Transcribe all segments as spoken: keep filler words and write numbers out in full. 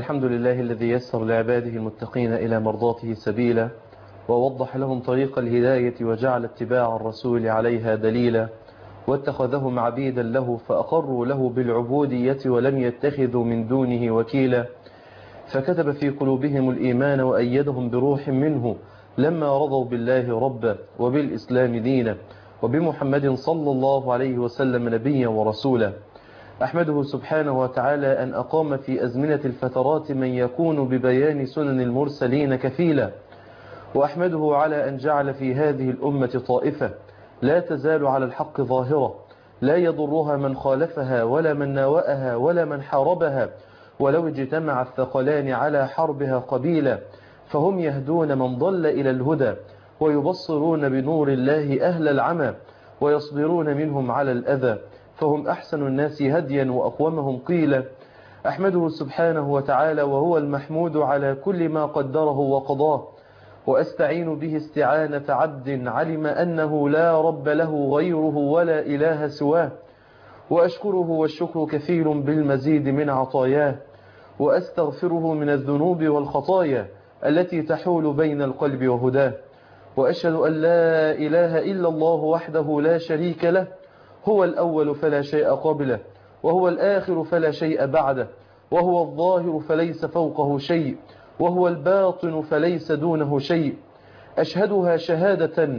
الحمد لله الذي يسر لعباده المتقين إلى مرضاته سبيلا، ووضح لهم طريق الهداية وجعل اتباع الرسول عليها دليلا، واتخذهم عبيدا له فأقروا له بالعبودية ولم يتخذوا من دونه وكيلا، فكتب في قلوبهم الإيمان وأيدهم بروح منه لما رضوا بالله ربا وبالإسلام دينا وبمحمد صلى الله عليه وسلم نبيا ورسولا. أحمده سبحانه وتعالى أن أقام في أزمنة الفترات من يكون ببيان سنن المرسلين كفيلا، وأحمده على أن جعل في هذه الأمة طائفة لا تزال على الحق ظاهرة، لا يضرها من خالفها ولا من ناوأها ولا من حاربها، ولو اجتمع الثقلان على حربها قبيلا، فهم يهدون من ضل إلى الهدى ويبصرون بنور الله أهل العمى ويصبرون منهم على الأذى، فهم أحسن الناس هديا وأقومهم قيلا. أحمده سبحانه وتعالى وهو المحمود على كل ما قدره وقضاه، وأستعين به استعانة عبد علم أنه لا رب له غيره ولا إله سواه، وأشكره والشكر كثير بالمزيد من عطاياه، وأستغفره من الذنوب والخطايا التي تحول بين القلب وهداه، وأشهد أن لا إله إلا الله وحده لا شريك له، هو الأول فلا شيء قبله، وهو الآخر فلا شيء بعده، وهو الظاهر فليس فوقه شيء، وهو الباطن فليس دونه شيء. أشهدها شهادة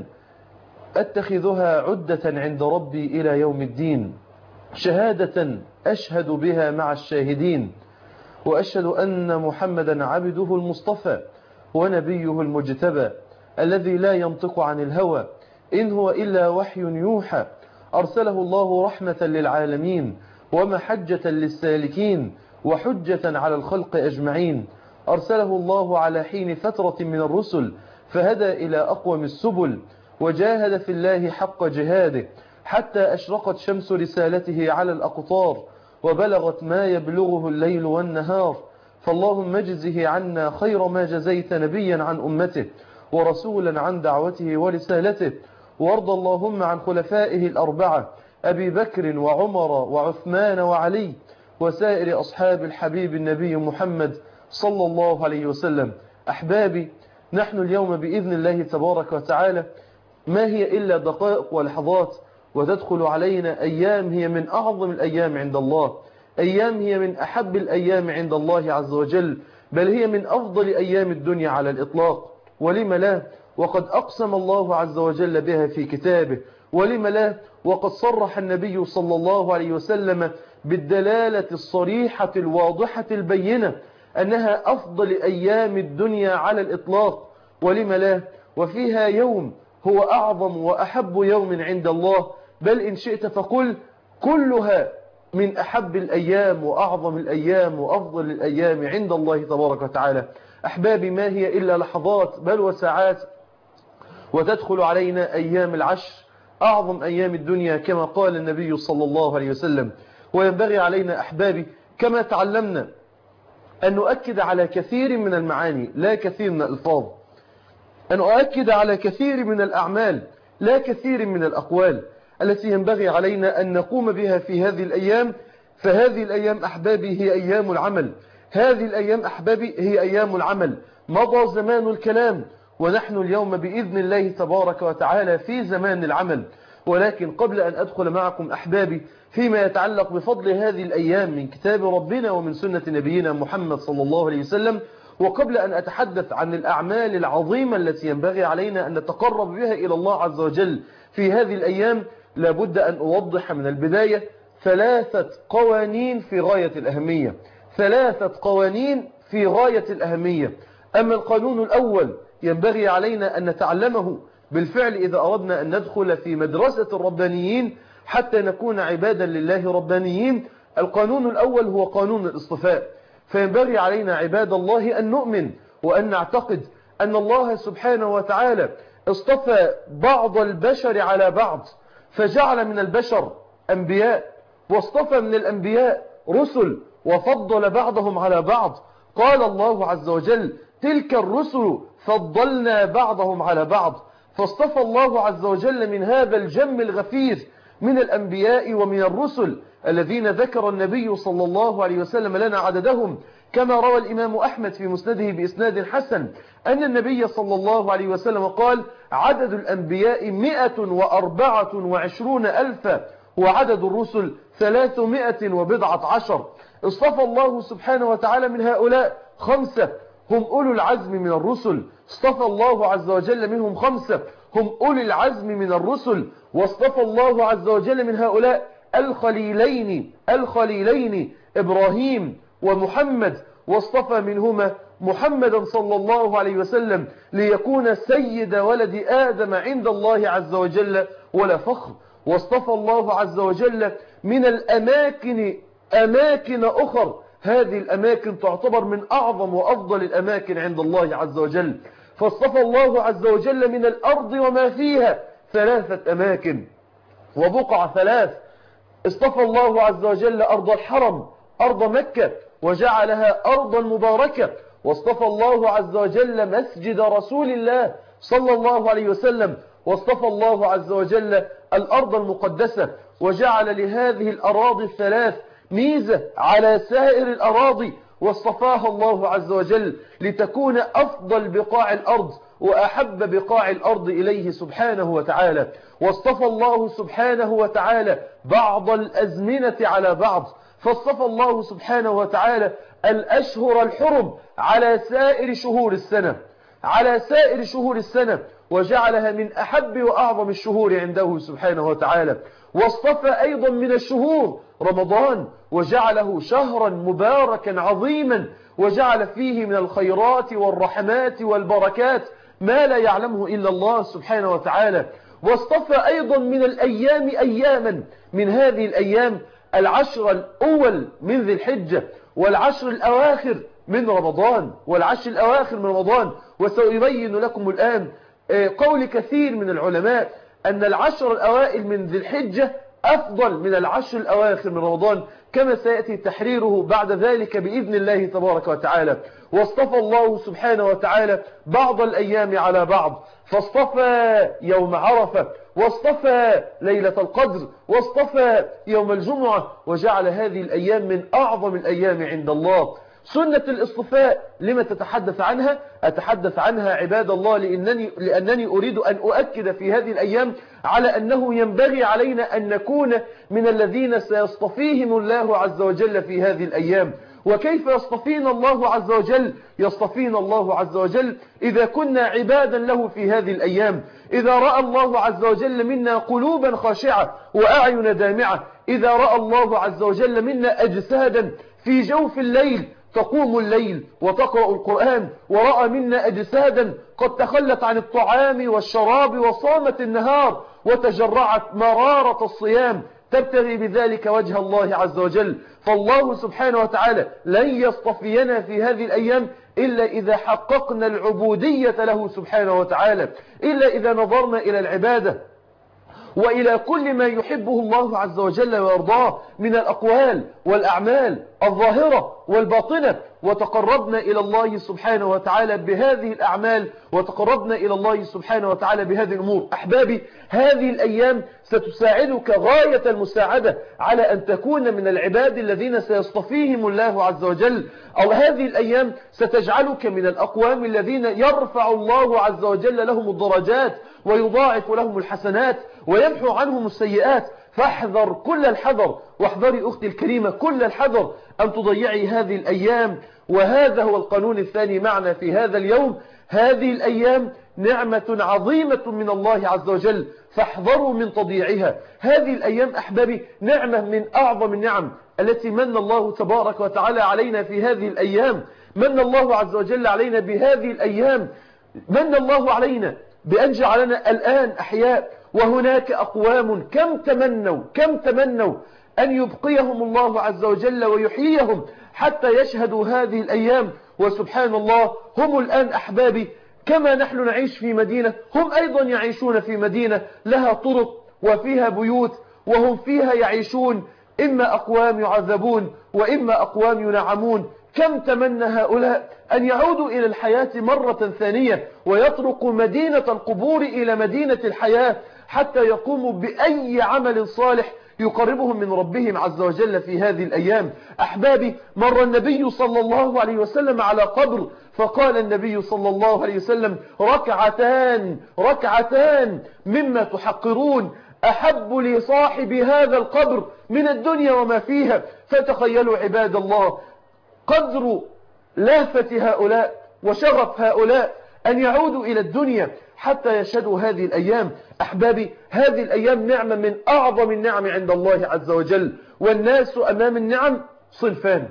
أتخذها عدة عند ربي إلى يوم الدين، شهادة أشهد بها مع الشاهدين، وأشهد أن محمدا عبده المصطفى ونبيه المجتبى الذي لا ينطق عن الهوى إن هو إلا وحي يوحى، أرسله الله رحمة للعالمين ومحجة للسالكين وحجة على الخلق أجمعين، أرسله الله على حين فترة من الرسل فهدى إلى أقوم السبل، وجاهد في الله حق جهاده حتى أشرقت شمس رسالته على الأقطار وبلغت ما يبلغه الليل والنهار، فاللهم اجزه عنا خير ما جزيت نبيا عن أمته ورسولا عن دعوته ورسالته، وارض اللهم عن خلفائه الأربعة أبي بكر وعمر وعثمان وعلي وسائر أصحاب الحبيب النبي محمد صلى الله عليه وسلم. أحبابي، نحن اليوم بإذن الله تبارك وتعالى ما هي إلا دقائق ولحظات وتدخل علينا أيام هي من أعظم الأيام عند الله، أيام هي من أحب الأيام عند الله عز وجل، بل هي من أفضل أيام الدنيا على الإطلاق. ولم لا؟ وقد أقسم الله عز وجل بها في كتابه، ولم لا؟ وقد صرح النبي صلى الله عليه وسلم بالدلالة الصريحة الواضحة البينة أنها أفضل أيام الدنيا على الإطلاق. ولم لا؟ وفيها يوم هو أعظم وأحب يوم عند الله، بل إن شئت فقل كلها من أحب الأيام وأعظم الأيام وأفضل الأيام عند الله تبارك وتعالى. أحبابي، ما هي إلا لحظات بل وساعات وتدخل علينا أيام العشر أعظم أيام الدنيا كما قال النبي صلى الله عليه وسلم. وينبغي علينا أحبابي كما تعلمنا أن نؤكد على كثير من المعاني لا كثير من الألفاظ، أن أؤكد على كثير من الأعمال لا كثير من الأقوال التي ينبغي علينا أن نقوم بها في هذه الأيام. فهذه الأيام أحبابي هي أيام العمل، هذه الأيام أحبابي هي أيام العمل. مضى زمان الكلام ونحن اليوم بإذن الله تبارك وتعالى في زمان العمل. ولكن قبل أن أدخل معكم أحبابي فيما يتعلق بفضل هذه الأيام من كتاب ربنا ومن سنة نبينا محمد صلى الله عليه وسلم، وقبل أن أتحدث عن الأعمال العظيمة التي ينبغي علينا أن نتقرب بها إلى الله عز وجل في هذه الأيام، لابد أن أوضح من البداية ثلاثة قوانين في غاية الأهمية، ثلاثة قوانين في غاية الأهمية. أما القانون الأول ينبغي علينا أن نتعلمه بالفعل إذا أردنا أن ندخل في مدرسة الربانيين حتى نكون عبادا لله ربانيين. القانون الأول هو قانون الاصطفاء، فينبغي علينا عباد الله أن نؤمن وأن نعتقد أن الله سبحانه وتعالى اصطفى بعض البشر على بعض، فجعل من البشر أنبياء، واصطفى من الأنبياء رسل، وفضل بعضهم على بعض. قال الله عز وجل: تلك الرسل فضلنا بعضهم على بعض. فاصطفى الله عز وجل من هذا الجم الغفير من الأنبياء ومن الرسل الذين ذكر النبي صلى الله عليه وسلم لنا عددهم كما روى الإمام أحمد في مسنده بإسناد حسن أن النبي صلى الله عليه وسلم قال: عدد الأنبياء مئة وأربعة وعشرون ألفا وعدد الرسل ثلاثمائة وبضعة عشر. اصطفى الله سبحانه وتعالى من هؤلاء خمسة هم أولو العزم من الرسل، اصطفى الله عز وجل منهم خمسة هم أولي العزم من الرسل، واصطفى الله عز وجل من هؤلاء الخليلين الخليلين إبراهيم ومحمد، واصطفى منهما محمدا صلى الله عليه وسلم ليكون سيد ولد آدم عند الله عز وجل ولا فخر. واصطفى الله عز وجل من الأماكن أماكن أخر، هذه الأماكن تعتبر من أعظم وأفضل الأماكن عند الله عز وجل. فاصطفى الله عز وجل من الأرض وما فيها ثلاثة أماكن وبقع ثلاث. اصطفى الله عز وجل أرض الحرم أرض مكة وجعلها أرضا مباركة، واصطفى الله عز وجل مسجد رسول الله صلى الله عليه وسلم، واصطفى الله عز وجل الأرض المقدسة وجعل لهذه الأراضي الثلاث ميزة على سائر الأراضي، واصطفاها الله عز وجل لتكون أفضل بقاع الأرض وأحب بقاع الأرض إليه سبحانه وتعالى. واصطفى الله سبحانه وتعالى بعض الأزمنة على بعض، فاصطفى الله سبحانه وتعالى الأشهر الحرم على سائر شهور السنة على سائر شهور السنة وجعلها من أحب وأعظم الشهور عنده سبحانه وتعالى. واصطفى أيضا من الشهور رمضان وجعله شهرا مباركا عظيما، وجعل فيه من الخيرات والرحمات والبركات ما لا يعلمه إلا الله سبحانه وتعالى. واصطفى أيضا من الأيام أياما، من هذه الأيام العشر الأول من ذي الحجة والعشر الأواخر من رمضان والعشر الأواخر من رمضان. وسأبين لكم الآن قول كثير من العلماء أن العشر الأوائل من ذي الحجة أفضل من العشر الأواخر من رمضان، كما سيأتي تحريره بعد ذلك بإذن الله تبارك وتعالى. واصطفى الله سبحانه وتعالى بعض الأيام على بعض، فاصطفى يوم عرفة، واصطفى ليلة القدر، واصطفى يوم الجمعة، وجعل هذه الأيام من أعظم الأيام عند الله. سنة الاصطفاء لما تتحدث عنها؟ أتحدث عنها عباد الله لأنني, لأنني أريد أن أؤكد في هذه الأيام على أنه ينبغي علينا أن نكون من الذين سيصطفيهم الله عز وجل في هذه الأيام. وكيف يصطفينا الله عز وجل؟ يصطفينا الله عز وجل إذا كنا عبادا له في هذه الأيام، إذا رأى الله عز وجل منا قلوبا خاشعة وأعين دامعة، إذا رأى الله عز وجل منا أجسادا في جوف الليل تقوم الليل وتقرأ القرآن، ورأى منا أجسادا قد تخلت عن الطعام والشراب وصامت النهار وتجرعت مرارة الصيام تبتغي بذلك وجه الله عز وجل. فالله سبحانه وتعالى لن يصطفينا في هذه الأيام إلا إذا حققنا العبودية له سبحانه وتعالى، إلا إذا نظرنا إلى العبادة وإلى كل ما يحبه الله عز وجل ويرضاه من الأقوال والأعمال الظاهرة والباطنة، وتقربنا إلى الله سبحانه وتعالى بهذه الأعمال، وتقربنا إلى الله سبحانه وتعالى بهذه الأمور. أحبابي، هذه الأيام ستساعدك غاية المساعدة على أن تكون من العباد الذين سيصطفيهم الله عز وجل، أو هذه الأيام ستجعلك من الأقوام الذين يرفع الله عز وجل لهم الدرجات ويضاعف لهم الحسنات ويمحو عنهم السيئات. فاحذر كل الحذر، واحذري أختي الكريمة كل الحذر أن تضيعي هذه الأيام. وهذا هو القانون الثاني معنا في هذا اليوم. هذه الأيام نعمة عظيمة من الله عز وجل، فاحذروا من تضييعها. هذه الأيام أحبابي نعمة من أعظم النعم التي من الله تبارك وتعالى علينا في هذه الأيام. من الله عز وجل علينا بهذه الأيام، من الله علينا بأن جعلنا الآن أحياء، وهناك أقوام كم تمنوا كم تمنوا أن يبقيهم الله عز وجل ويحييهم حتى يشهدوا هذه الأيام. وسبحان الله هم الآن أحبابي كما نحن نعيش في مدينة، هم أيضا يعيشون في مدينة لها طرق وفيها بيوت، وهم فيها يعيشون، إما أقوام يعذبون وإما أقوام ينعمون. كم تمنى هؤلاء أن يعودوا إلى الحياة مرة ثانية ويتركوا مدينة القبور إلى مدينة الحياة، حتى يقوموا بأي عمل صالح يقربهم من ربهم عز وجل في هذه الأيام. أحبابي، مر النبي صلى الله عليه وسلم على قبر، فقال النبي صلى الله عليه وسلم: ركعتان ركعتان مما تحقرون أحب لصاحب هذا القبر من الدنيا وما فيها. فتخيلوا عباد الله قدر لافة هؤلاء وشرف هؤلاء أن يعودوا إلى الدنيا حتى يشهدوا هذه الأيام. أحبابي، هذه الأيام نعمة من أعظم النعم عند الله عز وجل. والناس أمام النعم صنفان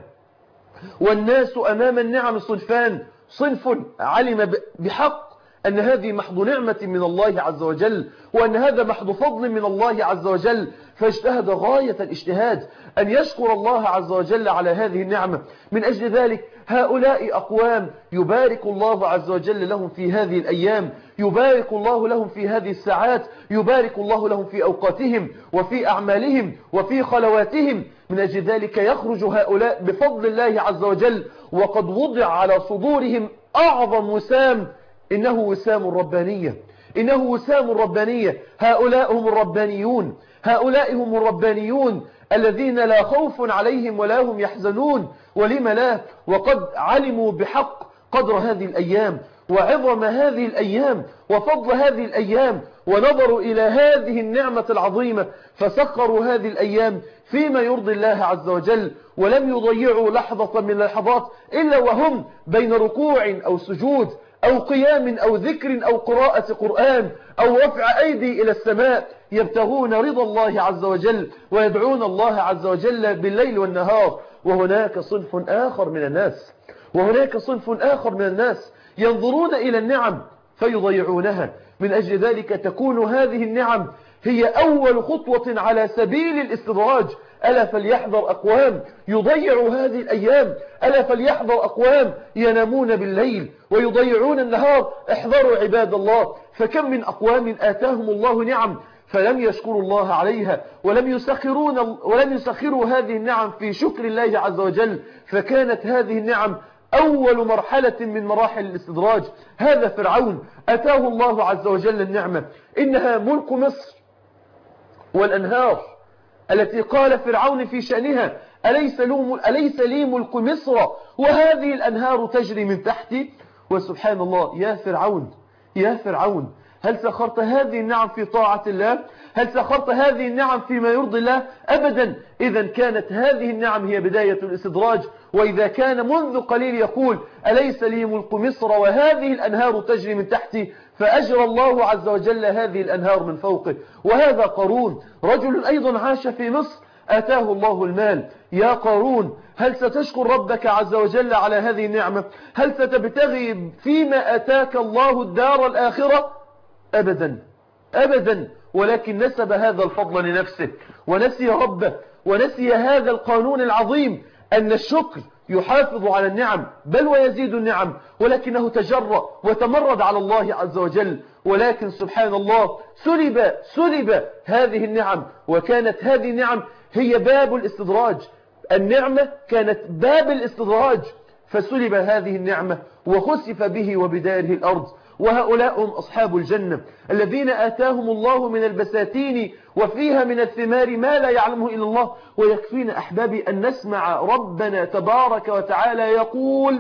والناس أمام النعم صنفان صنف علم بحق أن هذه محض نعمة من الله عز وجل، وأن هذا محض فضل من الله عز وجل، فاجتهد غاية الاجتهاد أن يشكر الله عز وجل على هذه النعمة. من أجل ذلك هؤلاء أقوام يبارك الله عز وجل لهم في هذه الأيام، يبارك الله لهم في هذه الساعات، يبارك الله لهم في أوقاتهم وفي أعمالهم وفي خلواتهم. من أجل ذلك يخرج هؤلاء بفضل الله عز وجل وقد وضع على صدورهم أعظم وسام، إنه وسام الربانية، إنه وسام الربانية. هؤلاء هم الربانيون، هؤلاء هم الربانيون الذين لا خوف عليهم ولا هم يحزنون. ولم لا؟ وقد علموا بحق قدر هذه الأيام وعظم هذه الأيام وفضل هذه الأيام، ونظروا إلى هذه النعمة العظيمة فسخروا هذه الأيام فيما يرضي الله عز وجل، ولم يضيعوا لحظة من اللحظات إلا وهم بين ركوع أو سجود أو قيام أو ذكر أو قراءة قرآن أو رفع أيدي إلى السماء، يبتغون رضا الله عز وجل ويدعون الله عز وجل بالليل والنهار. وهناك صنف آخر من الناس وهناك صنف آخر من الناس ينظرون إلى النعم فيضيعونها. من أجل ذلك تكون هذه النعم هي أول خطوة على سبيل الاستدراج. ألا فليحذر أقوام يضيعوا هذه الأيام، ألا فليحذر أقوام ينامون بالليل ويضيعون النهار. احذروا عباد الله، فكم من أقوام آتاهم الله نعم فلم يشكروا الله عليها ولم يسخرون ولم يسخروا هذه النعم في شكر الله عز وجل، فكانت هذه النعم أول مرحلة من مراحل الاستدراج. هذا فرعون أتاه الله عز وجل النعمة، إنها ملك مصر والأنهار التي قال فرعون في شأنها: أليس, أليس لي ملك مصر وهذه الأنهار تجري من تحتي. وسبحان الله، يا فرعون يا فرعون هل سخرت هذه النعم في طاعة الله؟ هل سخرت هذه النعم فيما يرضي الله؟ أبدا. إذا كانت هذه النعم هي بداية الاستدراج. وإذا كان منذ قليل يقول: أليس لي ملك مصر وهذه الأنهار تجري من تحتي، فأجرى الله عز وجل هذه الأنهار من فوقه. وهذا قارون رجل أيضا عاش في مصر آتاه الله المال. يا قارون هل ستشكر ربك عز وجل على هذه النعمة؟ هل ستبتغي فيما آتاك الله الدار الآخرة؟ أبدا أبدا. ولكن نسب هذا الفضل لنفسه ونسي ربه ونسي هذا القانون العظيم أن الشكر يحافظ على النعم بل ويزيد النعم، ولكنه تجرأ وتمرد على الله عز وجل. ولكن سبحان الله سلب سلب هذه النعم، وكانت هذه النعم هي باب الاستدراج. النعمة كانت باب الاستدراج، فسلب هذه النعمة وخسف به وبداره الأرض. وهؤلاء هم أصحاب الجنة الذين آتاهم الله من البساتين وفيها من الثمار ما لا يعلمه إلا الله. ويكفينا أحبابي أن نسمع ربنا تبارك وتعالى يقول: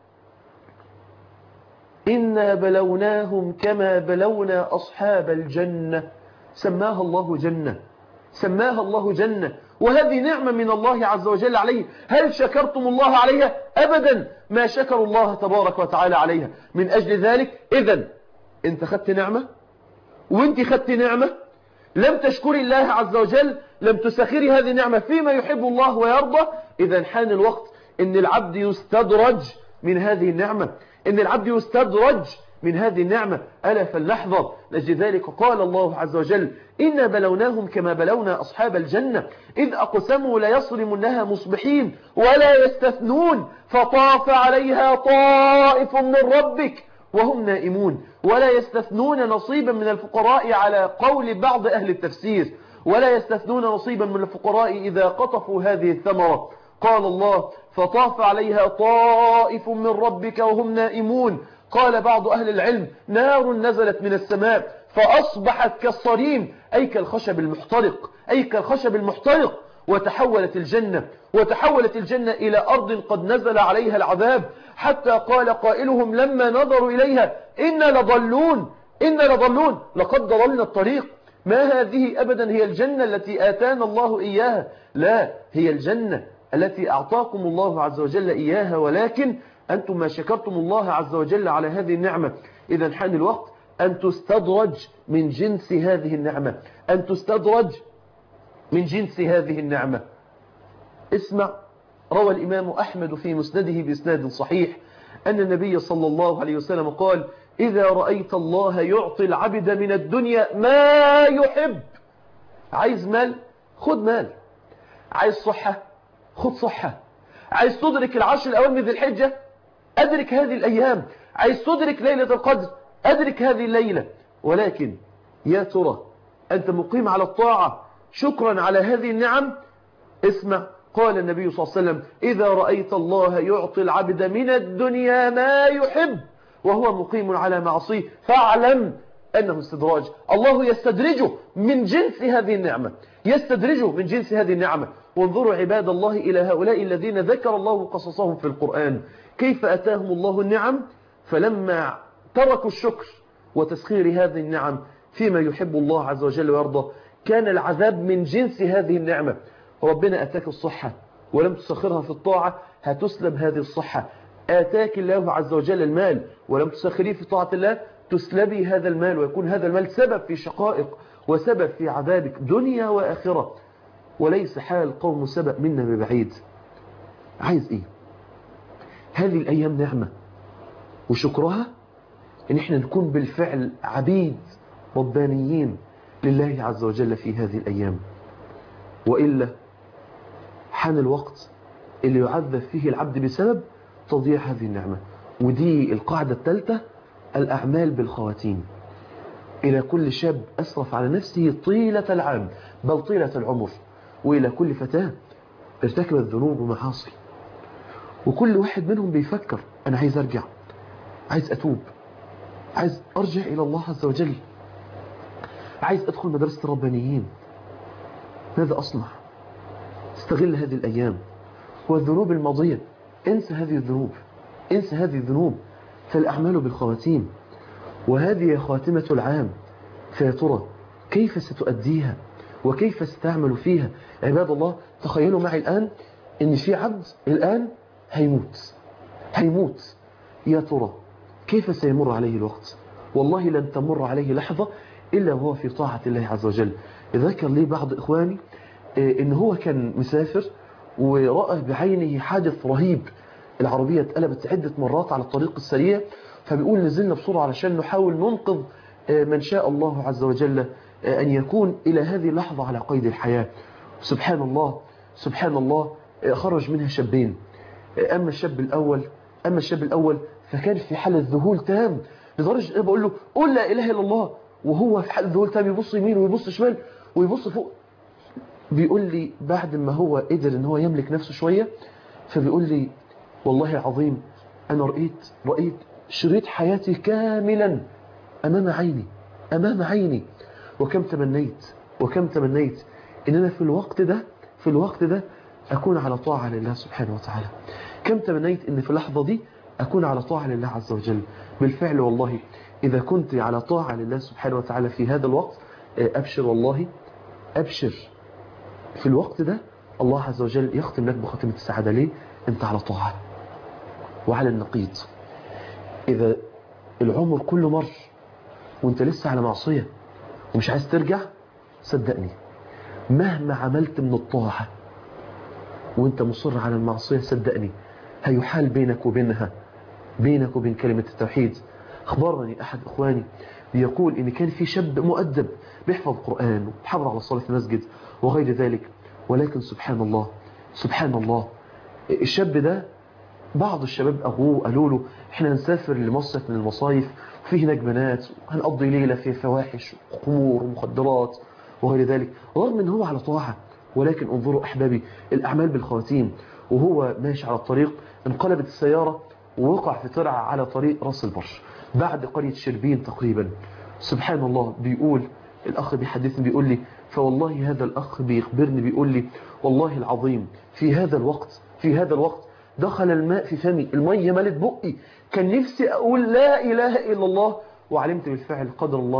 إنا بلوناهم كما بلونا أصحاب الجنة. سماها الله جنة، سماها الله جنة، وهذه نعمة من الله عز وجل عليه. هل شكرتم الله عليها؟ أبدا ما شكروا الله تبارك وتعالى عليها. من أجل ذلك إذن أنت خدت نعمة وأنت خدت نعمة، لم تشكري الله عز وجل، لم تسخري هذه النعمة فيما يحب الله ويرضى. إذن حان الوقت أن العبد يستدرج من هذه النعمة، أن العبد يستدرج من هذه النعمة. ألا فلنحذر. لأجل ذلك قال الله عز وجل: إنا بلوناهم كما بلونا أصحاب الجنة إذ أقسموا ليصرمنها مصبحين ولا يستثنون فطاف عليها طائف من ربك وهم نائمون. ولا يستثنون نصيبا من الفقراء على قول بعض أهل التفسير، ولا يستثنون نصيبا من الفقراء إذا قطفوا هذه الثمرة. قال الله: فطاف عليها طائف من ربك وهم نائمون. قال بعض أهل العلم: نار نزلت من السماء فأصبحت كالصريم، أي كالخشب المحترق، أي كالخشب المحترق. وتحولت الجنة وتحولت الجنة إلى أرض قد نزل عليها العذاب، حتى قال قائلهم لما نظروا إليها إنا لضلون إنا لضلون لقد ضللنا الطريق. ما هذه أبدا هي الجنة التي آتانا الله إياها، لا، هي الجنة التي أعطاكم الله عز وجل إياها، ولكن أنتم ما شكرتم الله عز وجل على هذه النعمة. إذا حان الوقت أن تستدرج من جنس هذه النعمة، أن تستدرج من جنس هذه النعمة. اسمع، روى الإمام أحمد في مسنده بإسناد صحيح أن النبي صلى الله عليه وسلم قال: إذا رأيت الله يعطي العبد من الدنيا ما يحب. عايز مال؟ خد مال. عايز صحة؟ خد صحة. عايز تدرك العشر الأوائل من ذي الحجة؟ أدرك هذه الأيام. عايز تدرك ليلة القدر؟ أدرك هذه الليلة. ولكن يا ترى أنت مقيم على الطاعة شكرا على هذه النعم؟ اسمع، قال النبي صلى الله عليه وسلم: إذا رأيت الله يعطي العبد من الدنيا ما يحب وهو مقيم على معصيه فاعلم أنه استدراج. الله يستدرجه من جنس هذه النعمة، يستدرجه من جنس هذه النعمة. وانظروا عباد الله إلى هؤلاء الذين ذكر الله قصصهم في القرآن، كيف أتاهم الله النعم، فلما تركوا الشكر وتسخير هذه النعم فيما يحب الله عز وجل ويرضى كان العذاب من جنس هذه النعمة. ربنا أتاك الصحة ولم تسخرها في الطاعة، هتسلب هذه الصحة. آتاك الله عز وجل المال ولم تسخريه في طاعة الله، تسلبي هذا المال، ويكون هذا المال سبب في شقائق وسبب في عذابك دنيا وآخرة. وليس حال قوم سبأ منا ببعيد. عايز إيه؟ هذه الأيام نعمة، وشكرها إن إحنا نكون بالفعل عبيد ربانيين لله عز وجل في هذه الأيام. وإلا حان الوقت اللي يعذب فيه العبد بسبب تضييع هذه النعمة. ودي القاعدة الثالثة: الأعمال بالخواتيم. إلى كل شاب أسرف على نفسه طيلة العام بل طيلة العمر، وإلى كل فتاة ارتكبت ذنوب ومعاصي، وكل واحد منهم بيفكر: أنا عايز أرجع، عايز أتوب، عايز أرجع إلى الله عز وجل، عايز أدخل مدرسة الربانيين. ماذا أصنع؟ استغل هذه الأيام. والذنوب الماضية انسى هذه الذنوب، انسى هذه الذنوب، فالأعمال بالخواتيم، وهذه خاتمة العام. فيا ترى كيف ستؤديها وكيف ستعمل فيها؟ عباد الله، تخيلوا معي الآن إن في عبد الآن هيموت هيموت يا ترى كيف سيمر عليه الوقت؟ والله لن تمر عليه لحظة إلا وهو في طاعة الله عز وجل. ذكر لي بعض إخواني إن هو كان مسافر ورأى بعينه حادث رهيب، العربية اتقلبت عدة مرات على الطريق السريع، فبيقول نزلنا بسرعة علشان نحاول ننقذ من شاء الله عز وجل أن يكون إلى هذه اللحظة على قيد الحياة. سبحان الله سبحان الله، خرج منها شابين. أما الشاب الأول أما الشاب الأول فكان في حالة ذهول تام، لدرجة بقول له قل لا إله إلا الله، وهو في حالة ذهول تام يبص يمين ويبص شمال ويبص فوق. بيقول لي بعد ما هو قدر ان هو يملك نفسه شوية، فبيقول لي والله العظيم أنا رأيت رأيت شريط حياتي كاملا أمام عيني أمام عيني وكم تمنيت وكم تمنيت إن أنا في الوقت ده في الوقت ده أكون على طاعة لله سبحانه وتعالى. كم تمنيت إن في اللحظة دي أكون على طاعة لله عز وجل. بالفعل والله إذا كنت على طاعة لله سبحانه وتعالى في هذا الوقت، أبشر والله أبشر، في الوقت ده الله عز وجل يختم لك بخاتمة السعادة. ليه؟ أنت على طاعة وعلى النقيض. إذا العمر كله مر وأنت لسه على معصية ومش عايز ترجع، صدقني مهما عملت من الطاعة وأنت مصر على المعصية، صدقني هيحال بينك وبينها بينك وبين كلمة التوحيد. أخبرني أحد إخواني بيقول إن كان في شاب مؤدب بيحفظ القرآن وبيحافظ على الصلاة في المسجد وغير ذلك، ولكن سبحان الله سبحان الله الشاب ده بعض الشباب أبوه قالوا له إحنا هنسافر لمصيف من المصايف وفيه هناك بنات وهنقضي ليلة في فواحش وخمور ومخدرات وغير ذلك، رغم إن هو على طاعة. ولكن انظروا أحبابي الأعمال بالخواتيم. وهو ماشي على الطريق انقلبت السيارة ووقع في ترعة على طريق راس البر بعد قرية شربين تقريبا، سبحان الله. بيقول الأخ بيحدثني بيقول لي فوالله هذا الأخ بيخبرني بيقول لي والله العظيم في هذا الوقت في هذا الوقت دخل الماء في فمي، المية ملت بقي، كان نفسي أقول لا إله إلا الله، وعلمت بالفعل قدر الله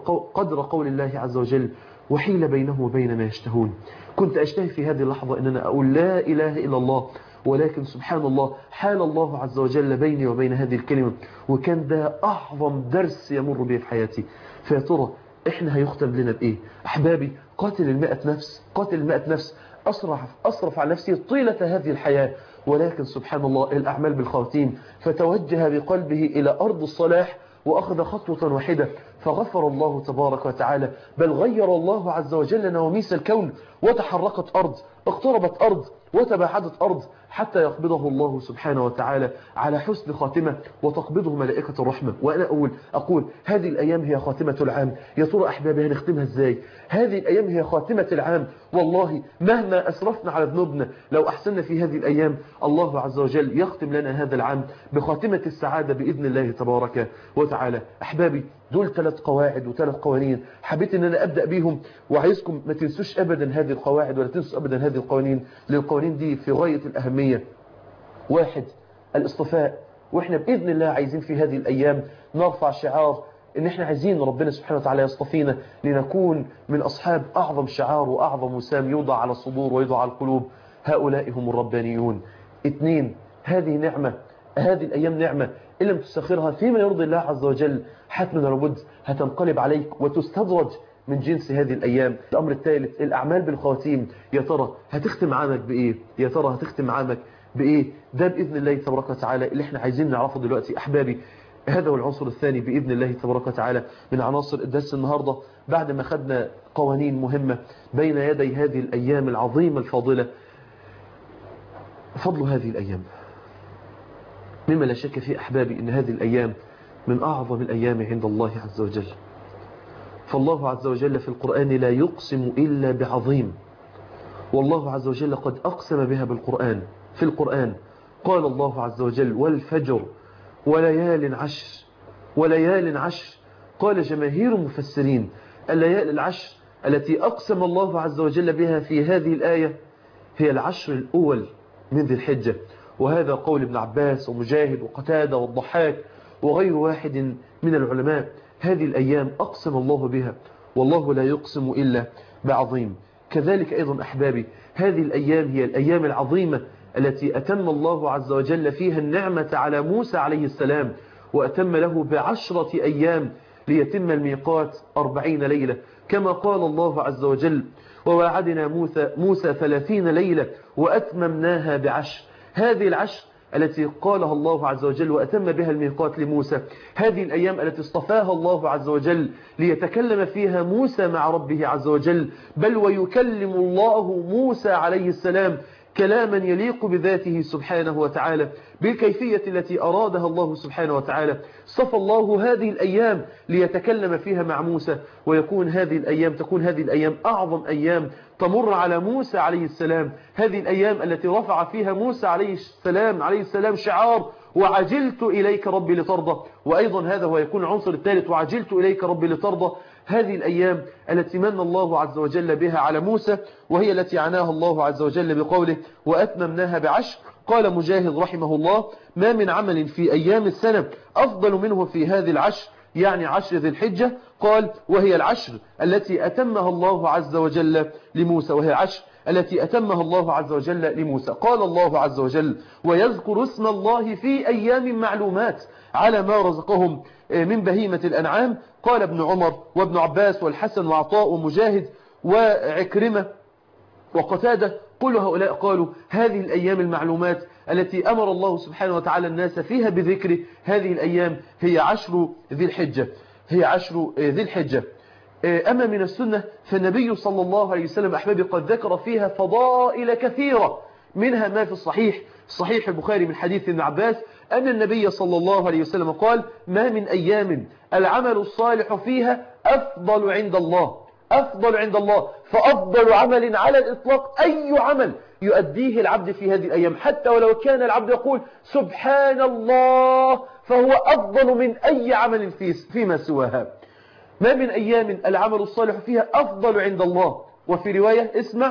قدر قول الله عز وجل وحيل بينه وبين ما يشتهون. كنت أشتهي في هذه اللحظة أن أنا أقول لا إله إلا الله، ولكن سبحان الله حال الله عز وجل بيني وبين هذه الكلمة، وكان ده أعظم درس يمر به في حياتي. فيا ترى إحنا هيختم لنا بإيه؟ أحبابي، قاتل المئة نفس قاتل المئة نفس أصرف, أصرف على نفسي طيلة هذه الحياة، ولكن سبحان الله الأعمال بالخواتيم، فتوجه بقلبه إلى أرض الصلاح وأخذ خطوة واحدة فغفر الله تبارك وتعالى، بل غير الله عز وجل نواميس الكون، وتحركت أرض، اقتربت أرض، وتباعدت أرض، حتى يقبضه الله سبحانه وتعالى على حسن خاتمة، وتقبضه ملائكة الرحمة. وأنا أقول أقول هذه الأيام هي خاتمة العام. يا ترى أحبابي هنختمها إزاي؟ هذه الأيام هي خاتمة العام. والله مهما أسرفنا على ذنوبنا لو أحسننا في هذه الأيام الله عز وجل يختم لنا هذا العام بخاتمة السعادة بإذن الله تبارك وتعالى. أحبابي، دول ثلاث قواعد وثلاث قوانين حبيت ان انا ابدا بيهم، وعايزكم ما تنسوش ابدا هذه القواعد ولا تنسوا ابدا هذه القوانين، لان القوانين دي في غايه الاهميه. واحد، الاصطفاء. واحنا باذن الله عايزين في هذه الايام نرفع شعار ان احنا عايزين ربنا سبحانه وتعالى يصطفينا لنكون من اصحاب اعظم شعار واعظم وسام يوضع على الصدور ويوضع على القلوب، هؤلاء هم الربانيون. اثنين، هذه نعمه، هذه الايام نعمه إن لم تسخرها فيما يرضي الله عز وجل حتما لابد هتنقلب عليك وتستدرج من جنس هذه الأيام. الأمر الثالث، الأعمال بالخواتيم. يا ترى هتختم عامك بإيه؟ يا ترى هتختم عامك بإيه؟ ده بإذن الله تبارك وتعالى اللي احنا عايزين نعرفه دلوقتي. أحبابي، هذا هو العنصر الثاني بإذن الله تبارك وتعالى من عناصر الدرس النهاردة، بعد ما خدنا قوانين مهمة بين يدي هذه الأيام العظيمة الفاضلة. فضل هذه الأيام مما لا شك فيه أحبابي أن هذه الأيام من أعظم الأيام عند الله عز وجل. فالله عز وجل في القرآن لا يقسم إلا بعظيم، والله عز وجل قد أقسم بها بالقرآن. في القرآن قال الله عز وجل والفجر وليال عشر وليال عشر. قال جماهير المفسرين الليالي العشر التي أقسم الله عز وجل بها في هذه الآية هي العشر الأول من ذي الحجة، وهذا قول ابن عباس ومجاهد وقتادة والضحاك وغير واحد من العلماء. هذه الأيام أقسم الله بها، والله لا يقسم إلا بعظيم. كذلك أيضا أحبابي، هذه الأيام هي الأيام العظيمة التي أتم الله عز وجل فيها النعمة على موسى عليه السلام، وأتم له بعشرة أيام ليتم الميقات أربعين ليلة، كما قال الله عز وجل وواعدنا موسى, موسى ثلاثين ليلة وأتممناها بعشر. هذه العشر التي قالها الله عز وجل وأتم بها الميقات لموسى، هذه الأيام التي اصطفاها الله عز وجل ليتكلم فيها موسى مع ربه عز وجل، بل ويكلم الله موسى عليه السلام كلاما يليق بذاته سبحانه وتعالى بالكيفية التي أرادها الله سبحانه وتعالى. صفى الله هذه الأيام ليتكلم فيها مع موسى، ويكون هذه الأيام تكون هذه الأيام أعظم أيام تمر على موسى عليه السلام. هذه الأيام التي رفع فيها موسى عليه السلام عليه السلام شعار وعجلت إليك ربي لترضى، وأيضا هذا هو يكون العنصر الثالث وعجلت إليك ربي لترضى. هذه الأيام التي من الله عز وجل بها على موسى، وهي التي عناها الله عز وجل بقوله وأتممناها بعشر. قال مجاهد رحمه الله ما من عمل في أيام السنة أفضل منه في هذه العشر، يعني عشر ذي الحجة. قال وهي العشر التي أتمها الله عز وجل لموسى، وهي العشر التي أتمها الله عز وجل لموسى. قال الله عز وجل ويذكر اسم الله في أيام معلومات على ما رزقهم من بهيمة الأنعام. قال ابن عمر وابن عباس والحسن وعطاء ومجاهد وعكرمة وقتادة كل هؤلاء قالوا هذه الأيام المعلومات التي أمر الله سبحانه وتعالى الناس فيها بذكره، هذه الأيام هي عشر ذي الحجة هي عشر ذي الحجة. أما من السنة فالنبي صلى الله عليه وسلم أحبابي قد ذكر فيها فضائل كثيرة، منها ما في الصحيح صحيح البخاري من حديث ابن عباس أن النبي صلى الله عليه وسلم قال ما من أيام العمل الصالح فيها أفضل عند الله أفضل عند الله فأفضل عمل على الإطلاق أي عمل يؤديه العبد في هذه الأيام، حتى ولو كان العبد يقول سبحان الله فهو أفضل من أي عمل فيما سواها. ما من أيام العمل الصالح فيها أفضل عند الله. وفي رواية اسمع،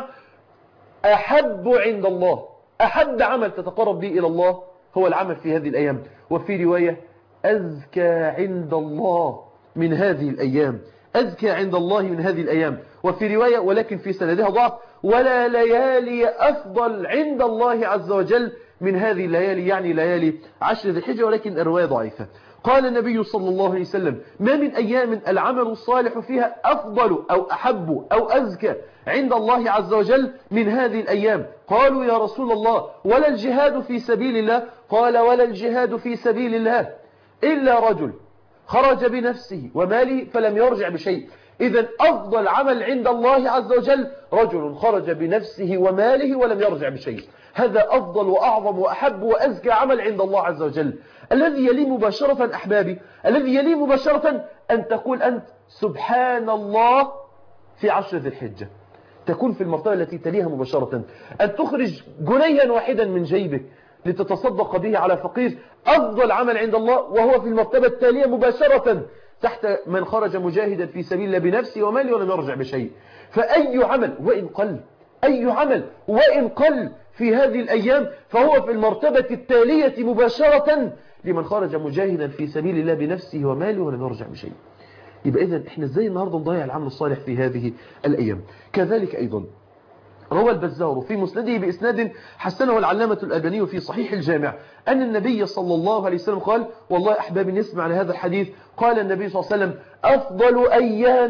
أحب عند الله، أحب عمل تتقرب به إلى الله هو العمل في هذه الأيام. وفي رواية أزكى عند الله من هذه الأيام، أزكى عند الله من هذه الأيام. وفي رواية ولكن في سندها ضعف، ولا ليالي أفضل عند الله عز وجل من هذه الليالي، يعني ليالي عشر ذي الحجة، ولكن الرواية ضعيفة. قال النبي صلى الله عليه وسلم: ما من أيام العمل الصالح فيها أفضل أو أحب أو أزكى عند الله عز وجل من هذه الأيام. قالوا: يا رسول الله ولا الجهاد في سبيل الله؟ قال: ولا الجهاد في سبيل الله إلا رجل خرج بنفسه وماله فلم يرجع بشيء. إذن أفضل عمل عند الله عز وجل رجل خرج بنفسه وماله ولم يرجع بشيء. هذا أفضل وأعظم وأحب وأزكى عمل عند الله عز وجل. الذي يلي مباشرة أحبابي، الذي يلي مباشرة أن تقول أنت سبحان الله في عشر ذي الحجة، تكون في المرتبة التي تليها مباشرة. أن تخرج جنيها واحدا من جيبك لتتصدق به على فقير، أفضل عمل عند الله، وهو في المرتبة التالية مباشرة تحت من خرج مجاهدا في سبيل الله بنفسه وماله ولم يرجع بشيء. فأي عمل وإن قل، أي عمل وإن قل في هذه الأيام فهو في المرتبة التالية مباشرة لمن خرج مجاهدا في سبيل الله بنفسه وماله ولم يرجع بشيء. يبقى إذن إحنا إزاي النهاردة نضيع العمل الصالح في هذه الأيام؟ كذلك أيضا روى البزار في مسنده بإسناد حسنه العلامة الألباني في صحيح الجامع أن النبي صلى الله عليه وسلم قال، والله أحبابي نسمع لهذا الحديث، قال النبي صلى الله عليه وسلم: أفضل أيام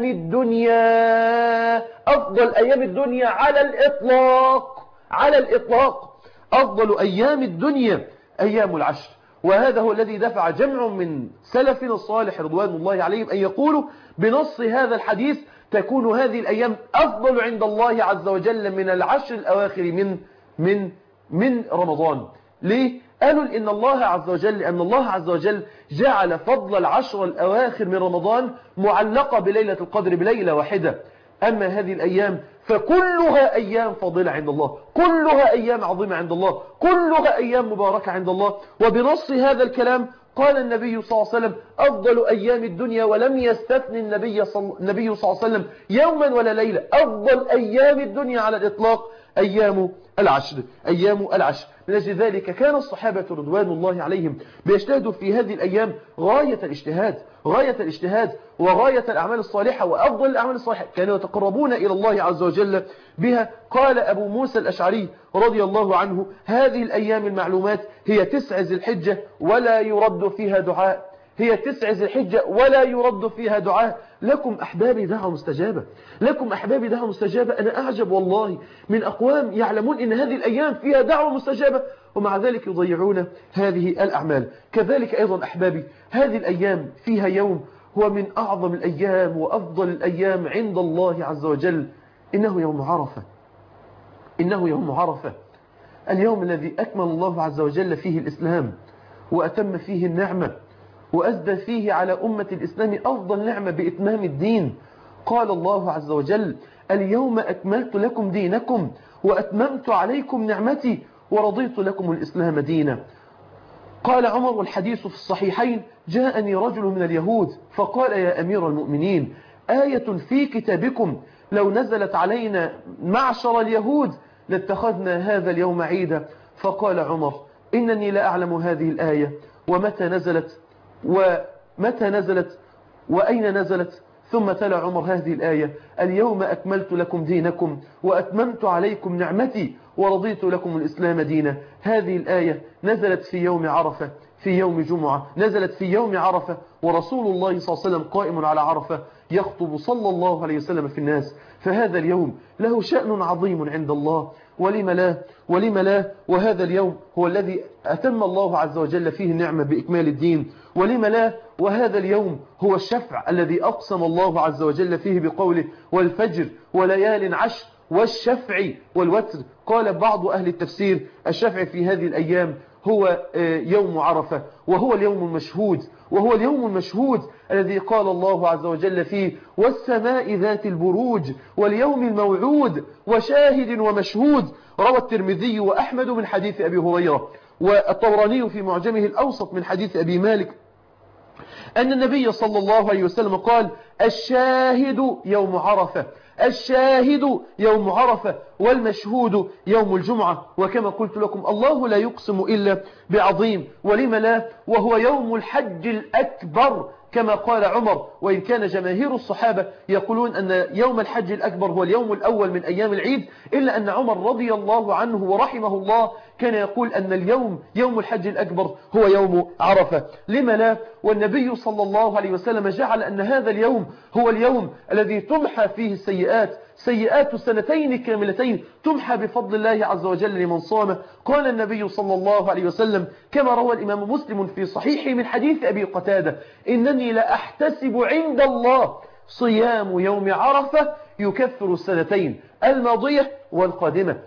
الدنيا، أفضل أيام الدنيا على الإطلاق، على الإطلاق أفضل أيام الدنيا أيام العشر. وهذا هو الذي دفع جمع من سلفنا الصالح رضوان الله عليهم أن يقولوا بنص هذا الحديث تكون هذه الأيام أفضل عند الله عز وجل من العشر الأواخر من من من رمضان. ليه؟ قالوا إن الله عز وجل أن الله عز وجل جعل فضل العشر الأواخر من رمضان معلقة بليلة القدر بليلة واحدة. أما هذه الأيام فكلها أيام فضيلة عند الله، كلها أيام عظيمة عند الله، كلها أيام مباركة عند الله. وبنص هذا الكلام قال النبي صلى الله عليه وسلم: أفضل أيام الدنيا، ولم يستثن النبي صلى, النبي صلى الله عليه وسلم يوما ولا ليلة، أفضل أيام الدنيا على الإطلاق أيام العشر، أيام العشر. من أجل ذلك كان الصحابة رضوان الله عليهم بيجتهدوا في هذه الأيام غاية الاجتهاد، غاية الاجتهاد وغاية الأعمال الصالحة وأفضل الأعمال الصالحة، كانوا يتقربون إلى الله عز وجل بها. قال أبو موسى الأشعري رضي الله عنه: هذه الأيام المعلومات هي تسع ذي الحجة ولا يرد فيها دعاء، هي تسع ذي الحجة ولا يرد فيها دعاء. لكم أحبابي دعوة مستجابة، لكم أحبابي دعوة مستجابة. أنا أعجب والله من أقوام يعلمون إن هذه الأيام فيها دعوة مستجابة ومع ذلك يضيعون هذه الأعمال. كذلك أيضا أحبابي هذه الأيام فيها يوم هو من أعظم الأيام وأفضل الأيام عند الله عز وجل، إنه يوم عرفة، إنه يوم عرفة، اليوم الذي أكمل الله عز وجل فيه الإسلام وأتم فيه النعمة وأسدى فيه على أمة الإسلام أفضل نعمة بإتمام الدين. قال الله عز وجل: اليوم أكملت لكم دينكم وأتممت عليكم نعمتي ورضيت لكم الإسلام دينا. قال عمر والحديث في الصحيحين: جاءني رجل من اليهود فقال: يا أمير المؤمنين، آية في كتابكم لو نزلت علينا معشر اليهود لاتخذنا هذا اليوم عيدا. فقال عمر: إنني لا أعلم هذه الآية ومتى نزلت ومتى نزلت وأين نزلت. ثم تلا عمر هذه الآية: اليوم أكملت لكم دينكم وأتممت عليكم نعمتي ورضيت لكم الإسلام دينا. هذه الآية نزلت في يوم عرفة، في يوم جمعة، نزلت في يوم عرفة، ورسول الله صلى الله عليه وسلم قائم على عرفة يخطب صلى الله عليه وسلم في الناس. فهذا اليوم له شأن عظيم عند الله، ولم لا ولم لا وهذا اليوم هو الذي أتم الله عز وجل فيه النعمة بإكمال الدين، ولم لا وهذا اليوم هو الشفع الذي أقسم الله عز وجل فيه بقوله: والفجر وليال عشر والشفع والوتر. قال بعض أهل التفسير: الشفع في هذه الأيام هو يوم عرفة، وهو اليوم المشهود، وهو اليوم المشهود الذي قال الله عز وجل فيه: والسماء ذات البروج واليوم الموعود وشاهد ومشهود. روى الترمذي وأحمد من حديث أبي هريرة، والطبراني في معجمه الأوسط من حديث أبي مالك أن النبي صلى الله عليه وسلم قال: الشاهد يوم عرفة، الشاهد يوم عرفة، والمشهود يوم الجمعة. وكما قلت لكم الله لا يقسم إلا بعظيم، ولم لا، وهو يوم الحج الأكبر كما قال عمر، وإن كان جماهير الصحابة يقولون أن يوم الحج الأكبر هو اليوم الأول من أيام العيد، إلا أن عمر رضي الله عنه ورحمه الله كان يقول أن اليوم يوم الحج الأكبر هو يوم عرفة. لما لا؟ والنبي صلى الله عليه وسلم جعل أن هذا اليوم هو اليوم الذي تمحى فيه السيئات، سيئات سنتين كاملتين تمحى بفضل الله عز وجل لمن صام. قال النبي صلى الله عليه وسلم كما روى الإمام مسلم في صحيحه من حديث أبي قتادة: إنني لأحتسب عند الله صيام يوم عرفة يكفر السنتين الماضية والقادمة،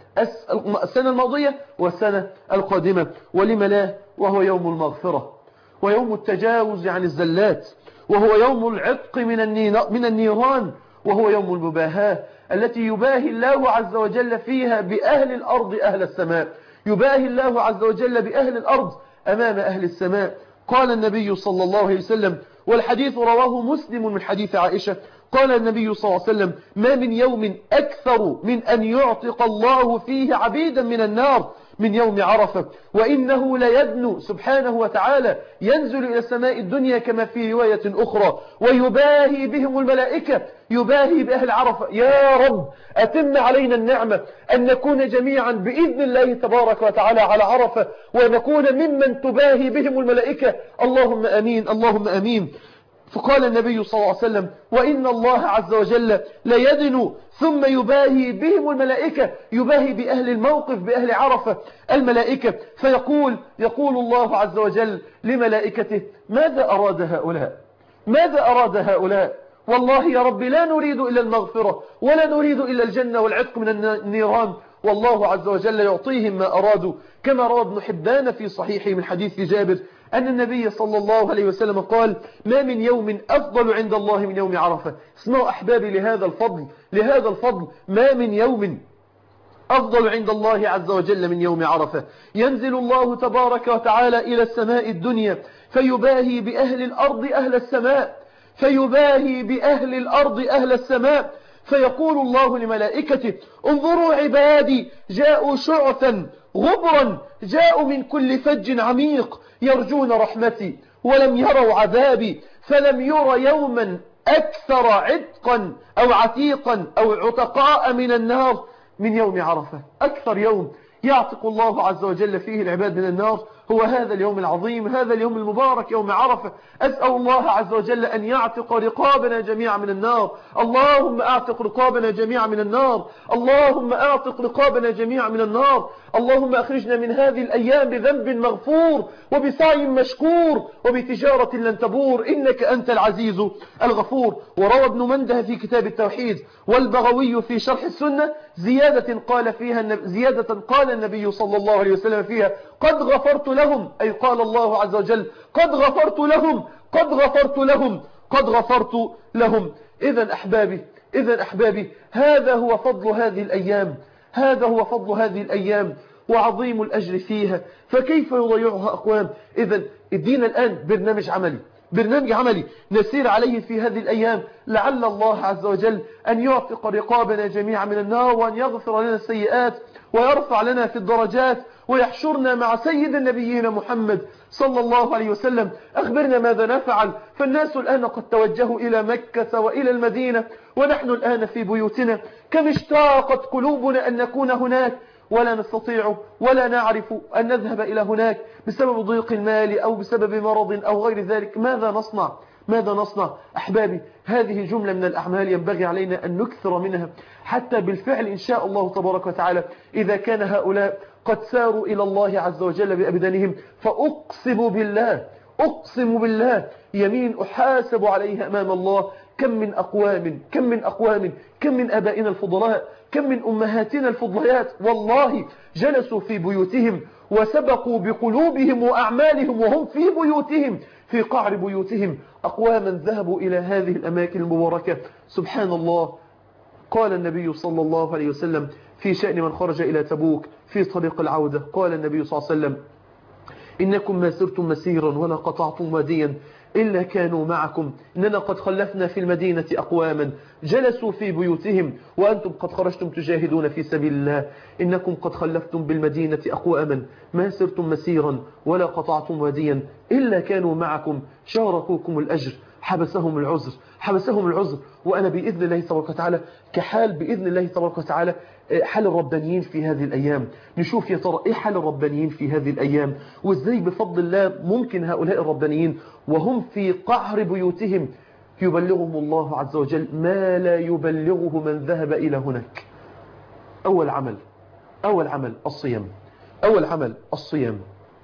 السنة الماضية والسنة القادمة. ولم لا؟ وهو يوم المغفرة ويوم التجاوز عن الزلات، وهو يوم العتق من النيران، وهو يوم المباهاة التي يباهي الله عز وجل فيها بأهل الأرض أهل السماء، يباهي الله عز وجل بأهل الأرض أمام أهل السماء. قال النبي صلى الله عليه وسلم، والحديث رواه مسلم من حديث عائشة، قال النبي صلى الله عليه وسلم: ما من يوم أكثر من أن يعتق الله فيه عبيدا من النار من يوم عرفة، وإنه ليدنو سبحانه وتعالى ينزل إلى السماء الدنيا كما في رواية أخرى ويباهي بهم الملائكة، يباهي بأهل عرفة. يا رب أتم علينا النعمة أن نكون جميعا بإذن الله تبارك وتعالى على عرفة، ونكون ممن تباهي بهم الملائكة. اللهم أمين، اللهم أمين. فقال النبي صلى الله عليه وسلم: وإن الله عز وجل ليدنو ثم يباهي بهم الملائكة، يباهي بأهل الموقف بأهل عرفة الملائكة، فيقول يقول الله عز وجل لملائكته: ماذا أراد هؤلاء؟ ماذا أراد هؤلاء؟ والله يا رب لا نريد إلا المغفرة، ولا نريد إلا الجنة والعتق من النيران. والله عز وجل يعطيهم ما أرادوا، كما روى ابن حبان في صحيحه من حديث جابر أن النبي صلى الله عليه وسلم قال: ما من يوم أفضل عند الله من يوم عرفة. اسمعوا أحبابي لهذا الفضل، لهذا الفضل، ما من يوم أفضل عند الله عز وجل من يوم عرفة. ينزل الله تبارك وتعالى إلى السماء الدنيا فيباهي بأهل الأرض أهل السماء، فيباهي بأهل الأرض أهل السماء، فيقول الله لملائكته: انظروا عبادي جاءوا شعثا غبرا، جاءوا من كل فج عميق، يرجون رحمتي ولم يروا عذابي، فلم ير يوما أكثر عتقا أو عتيقا أو عتقاء من النار من يوم عرفة. أكثر يوم يعتق الله عز وجل فيه العباد من النار هو هذا اليوم العظيم، هذا اليوم المبارك يوم عرفة. أسأل الله عز وجل أن يعتق رقابنا جميعا من النار. اللهم أعتق رقابنا جميعا من النار، اللهم أعتق رقابنا جميعا من النار. اللهم أخرجنا من هذه الأيام بذنب مغفور وبسعي مشكور وبتجارة لن تبور، إنك أنت العزيز الغفور. وروى ابن منده في كتاب التوحيد والبغوي في شرح السنة زيادة قال فيها زيادة قال النبي صلى الله عليه وسلم فيها: قد غفرت لهم، أي قال الله عز وجل: قد غفرت لهم، قد غفرت لهم، قد غفرت لهم. إذن أحبابي، إذن أحبابي، هذا هو فضل هذه الأيام، هذا هو فضل هذه الأيام وعظيم الأجر فيها، فكيف يضيعها أقوام؟ إذن ادينا الآن برنامج عملي، برنامج عملي نسير عليه في هذه الأيام، لعل الله عز وجل أن يعتق رقابنا جميعا من النار، وأن يغفر لنا السيئات ويرفع لنا في الدرجات ويحشرنا مع سيد النبيين محمد صلى الله عليه وسلم. أخبرنا ماذا نفعل؟ فالناس الآن قد توجهوا إلى مكة وإلى المدينة، ونحن الآن في بيوتنا. كم اشتاقت قلوبنا أن نكون هناك، ولا نستطيع ولا نعرف أن نذهب إلى هناك بسبب ضيق المال أو بسبب مرض أو غير ذلك. ماذا نصنع؟ ماذا نصنع؟ أحبابي، هذه جملة من الأعمال ينبغي علينا أن نكثر منها، حتى بالفعل إن شاء الله تبارك وتعالى إذا كان هؤلاء قد ساروا إلى الله عز وجل بأبدانهم، فأقسم بالله، أقسم بالله يمين أحاسب عليها أمام الله، كم من أقوام كم من أقوام كم من أبائنا الفضلاء، كم من أمهاتنا الفضليات، والله جلسوا في بيوتهم وسبقوا بقلوبهم وأعمالهم وهم في بيوتهم، في قعر بيوتهم، أقواما ذهبوا إلى هذه الأماكن المباركة. سبحان الله. قال النبي صلى الله عليه وسلم في شأن من خرج إلى تبوك في طريق العودة، قال النبي صلى الله عليه وسلم: إنكم ما سرتم مسيرا ولا قطعتم واديا إلا كانوا معكم إننا قد خلفنا في المدينة أقواما جلسوا في بيوتهم وأنتم قد خرجتم تجاهدون في سبيل الله إنكم قد خلفتم بالمدينة أقواما ما سرتم مسيرا ولا قطعتم واديا إلا كانوا معكم شاركوكم الأجر حبسهم العذر حبسهم العذر وأنا بإذن الله تبارك وتعالى كحال بإذن الله تبارك وتعالى حال الربانيين في هذه الأيام نشوف يا ترى إيه حال الربانيين في هذه الأيام وإزاي بفضل الله ممكن هؤلاء الربانيين وهم في قعر بيوتهم يبلغهم الله عز وجل ما لا يبلغه من ذهب إلى هناك. أول عمل أول عمل الصيام أول عمل الصيام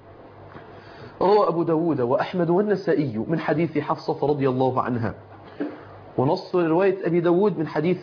روى أبو داود وأحمد والنسائي من حديث حفصة رضي الله عنها ونص رواية أبي داود من حديث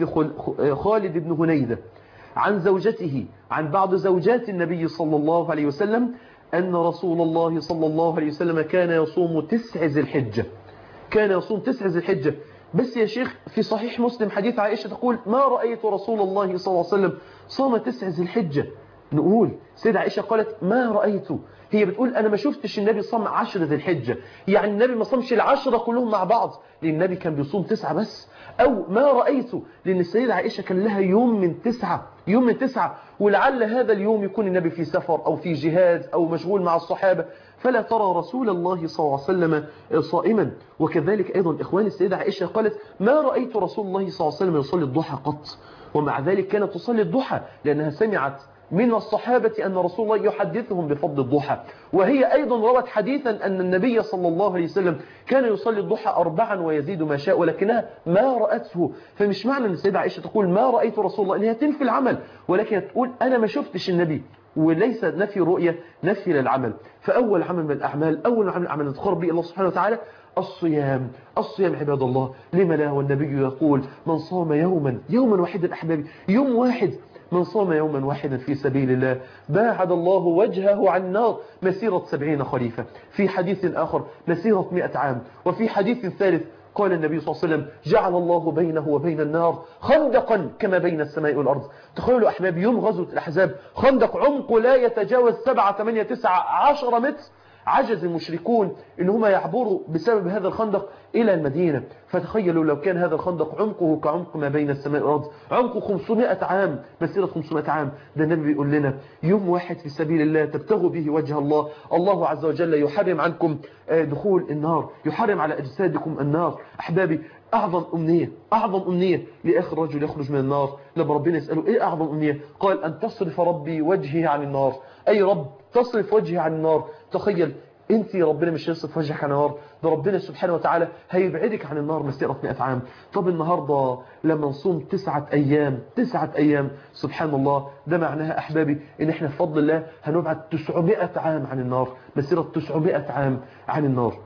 خالد بن هنيدة عن زوجته عن بعض زوجات النبي صلى الله عليه وسلم أن رسول الله صلى الله عليه وسلم كان يصوم تسع ذي الحجة كان يصوم تسع ذي الحجة. بس يا شيخ في صحيح مسلم حديث عائشة تقول ما رأيت رسول الله صلى الله عليه وسلم صام تسع ذي الحجة. نقول سيدة عائشة قالت ما رأيته هي بتقول أنا ما شفتش النبي صام عشر ذي الحجة يعني النبي ما صامش العشرة كلهم مع بعض لأن النبي كان بيصوم تسعة بس أو ما رأيته لأن السيدة عائشة كان لها يوم من تسعة يوم من تسعة ولعل هذا اليوم يكون النبي في سفر أو في جهاد أو مشغول مع الصحابة فلا ترى رسول الله صلى الله عليه وسلم صائما. وكذلك أيضا إخواني السيدة عائشة قالت ما رأيت رسول الله صلى الله عليه وسلم يصلي الضحى قط ومع ذلك كانت تصلي الضحى لأنها سمعت من الصحابة أن رسول الله يحدثهم بفضل الضحى وهي أيضا روت حديثا أن النبي صلى الله عليه وسلم كان يصلي الضحى أربعا ويزيد ما شاء ولكنها ما رأته. فمش معنى أن السيدة عائشة تقول ما رأيت رسول الله أنها تنفي العمل ولكن تقول أنا ما شفتش النبي وليس نفي رؤية نفي للعمل. فأول عمل من الأعمال أول عمل من الأعمال نتقرب به الله سبحانه وتعالى الصيام. الصيام عباد الله لما لا والنبي يقول من صام يوما يوما واحدا أحبابي يوم واحد من صام يوما واحدا في سبيل الله باعد الله وجهه عن النار مسيرة سبعين خريفة. في حديث آخر مسيرة مئة عام. وفي حديث ثالث قال النبي صلى الله عليه وسلم جعل الله بينه وبين النار خندقا كما بين السماء والأرض. تخيلوا أحباب يوم غزوة الأحزاب خندق عمقه لا يتجاوز سبعة ثمانية تسعة عشر متر عجز المشركون إن هم يعبروا بسبب هذا الخندق إلى المدينة. فتخيلوا لو كان هذا الخندق عمقه كعمق ما بين السماء والأرض عمقه خمسمائة عام مسيرة خمسمائة عام. ده النبي بيقول لنا يوم واحد في سبيل الله تبتغوا به وجه الله الله عز وجل يحرم عنكم دخول النار يحرم على أجسادكم النار. أحبابي أعظم أمنية أعظم أمنية لآخر رجل يخرج من النار لما ربنا يسأله إيه أعظم أمنية قال أن تصرف ربي وجهي عن النار. أي رب تصرف وجهي عن النار. تخيل انت ربنا مش يصرف وجهك عن النار ده ربنا سبحانه وتعالى هيبعدك عن النار مسيرة مئة عام. طب النهاردة لما نصوم تسعة أيام تسعة أيام سبحان الله ده معناها أحبابي إن إحنا بفضل الله هنبعد تسعمائة عام عن النار مسيرة تسعمائة عام عن النار.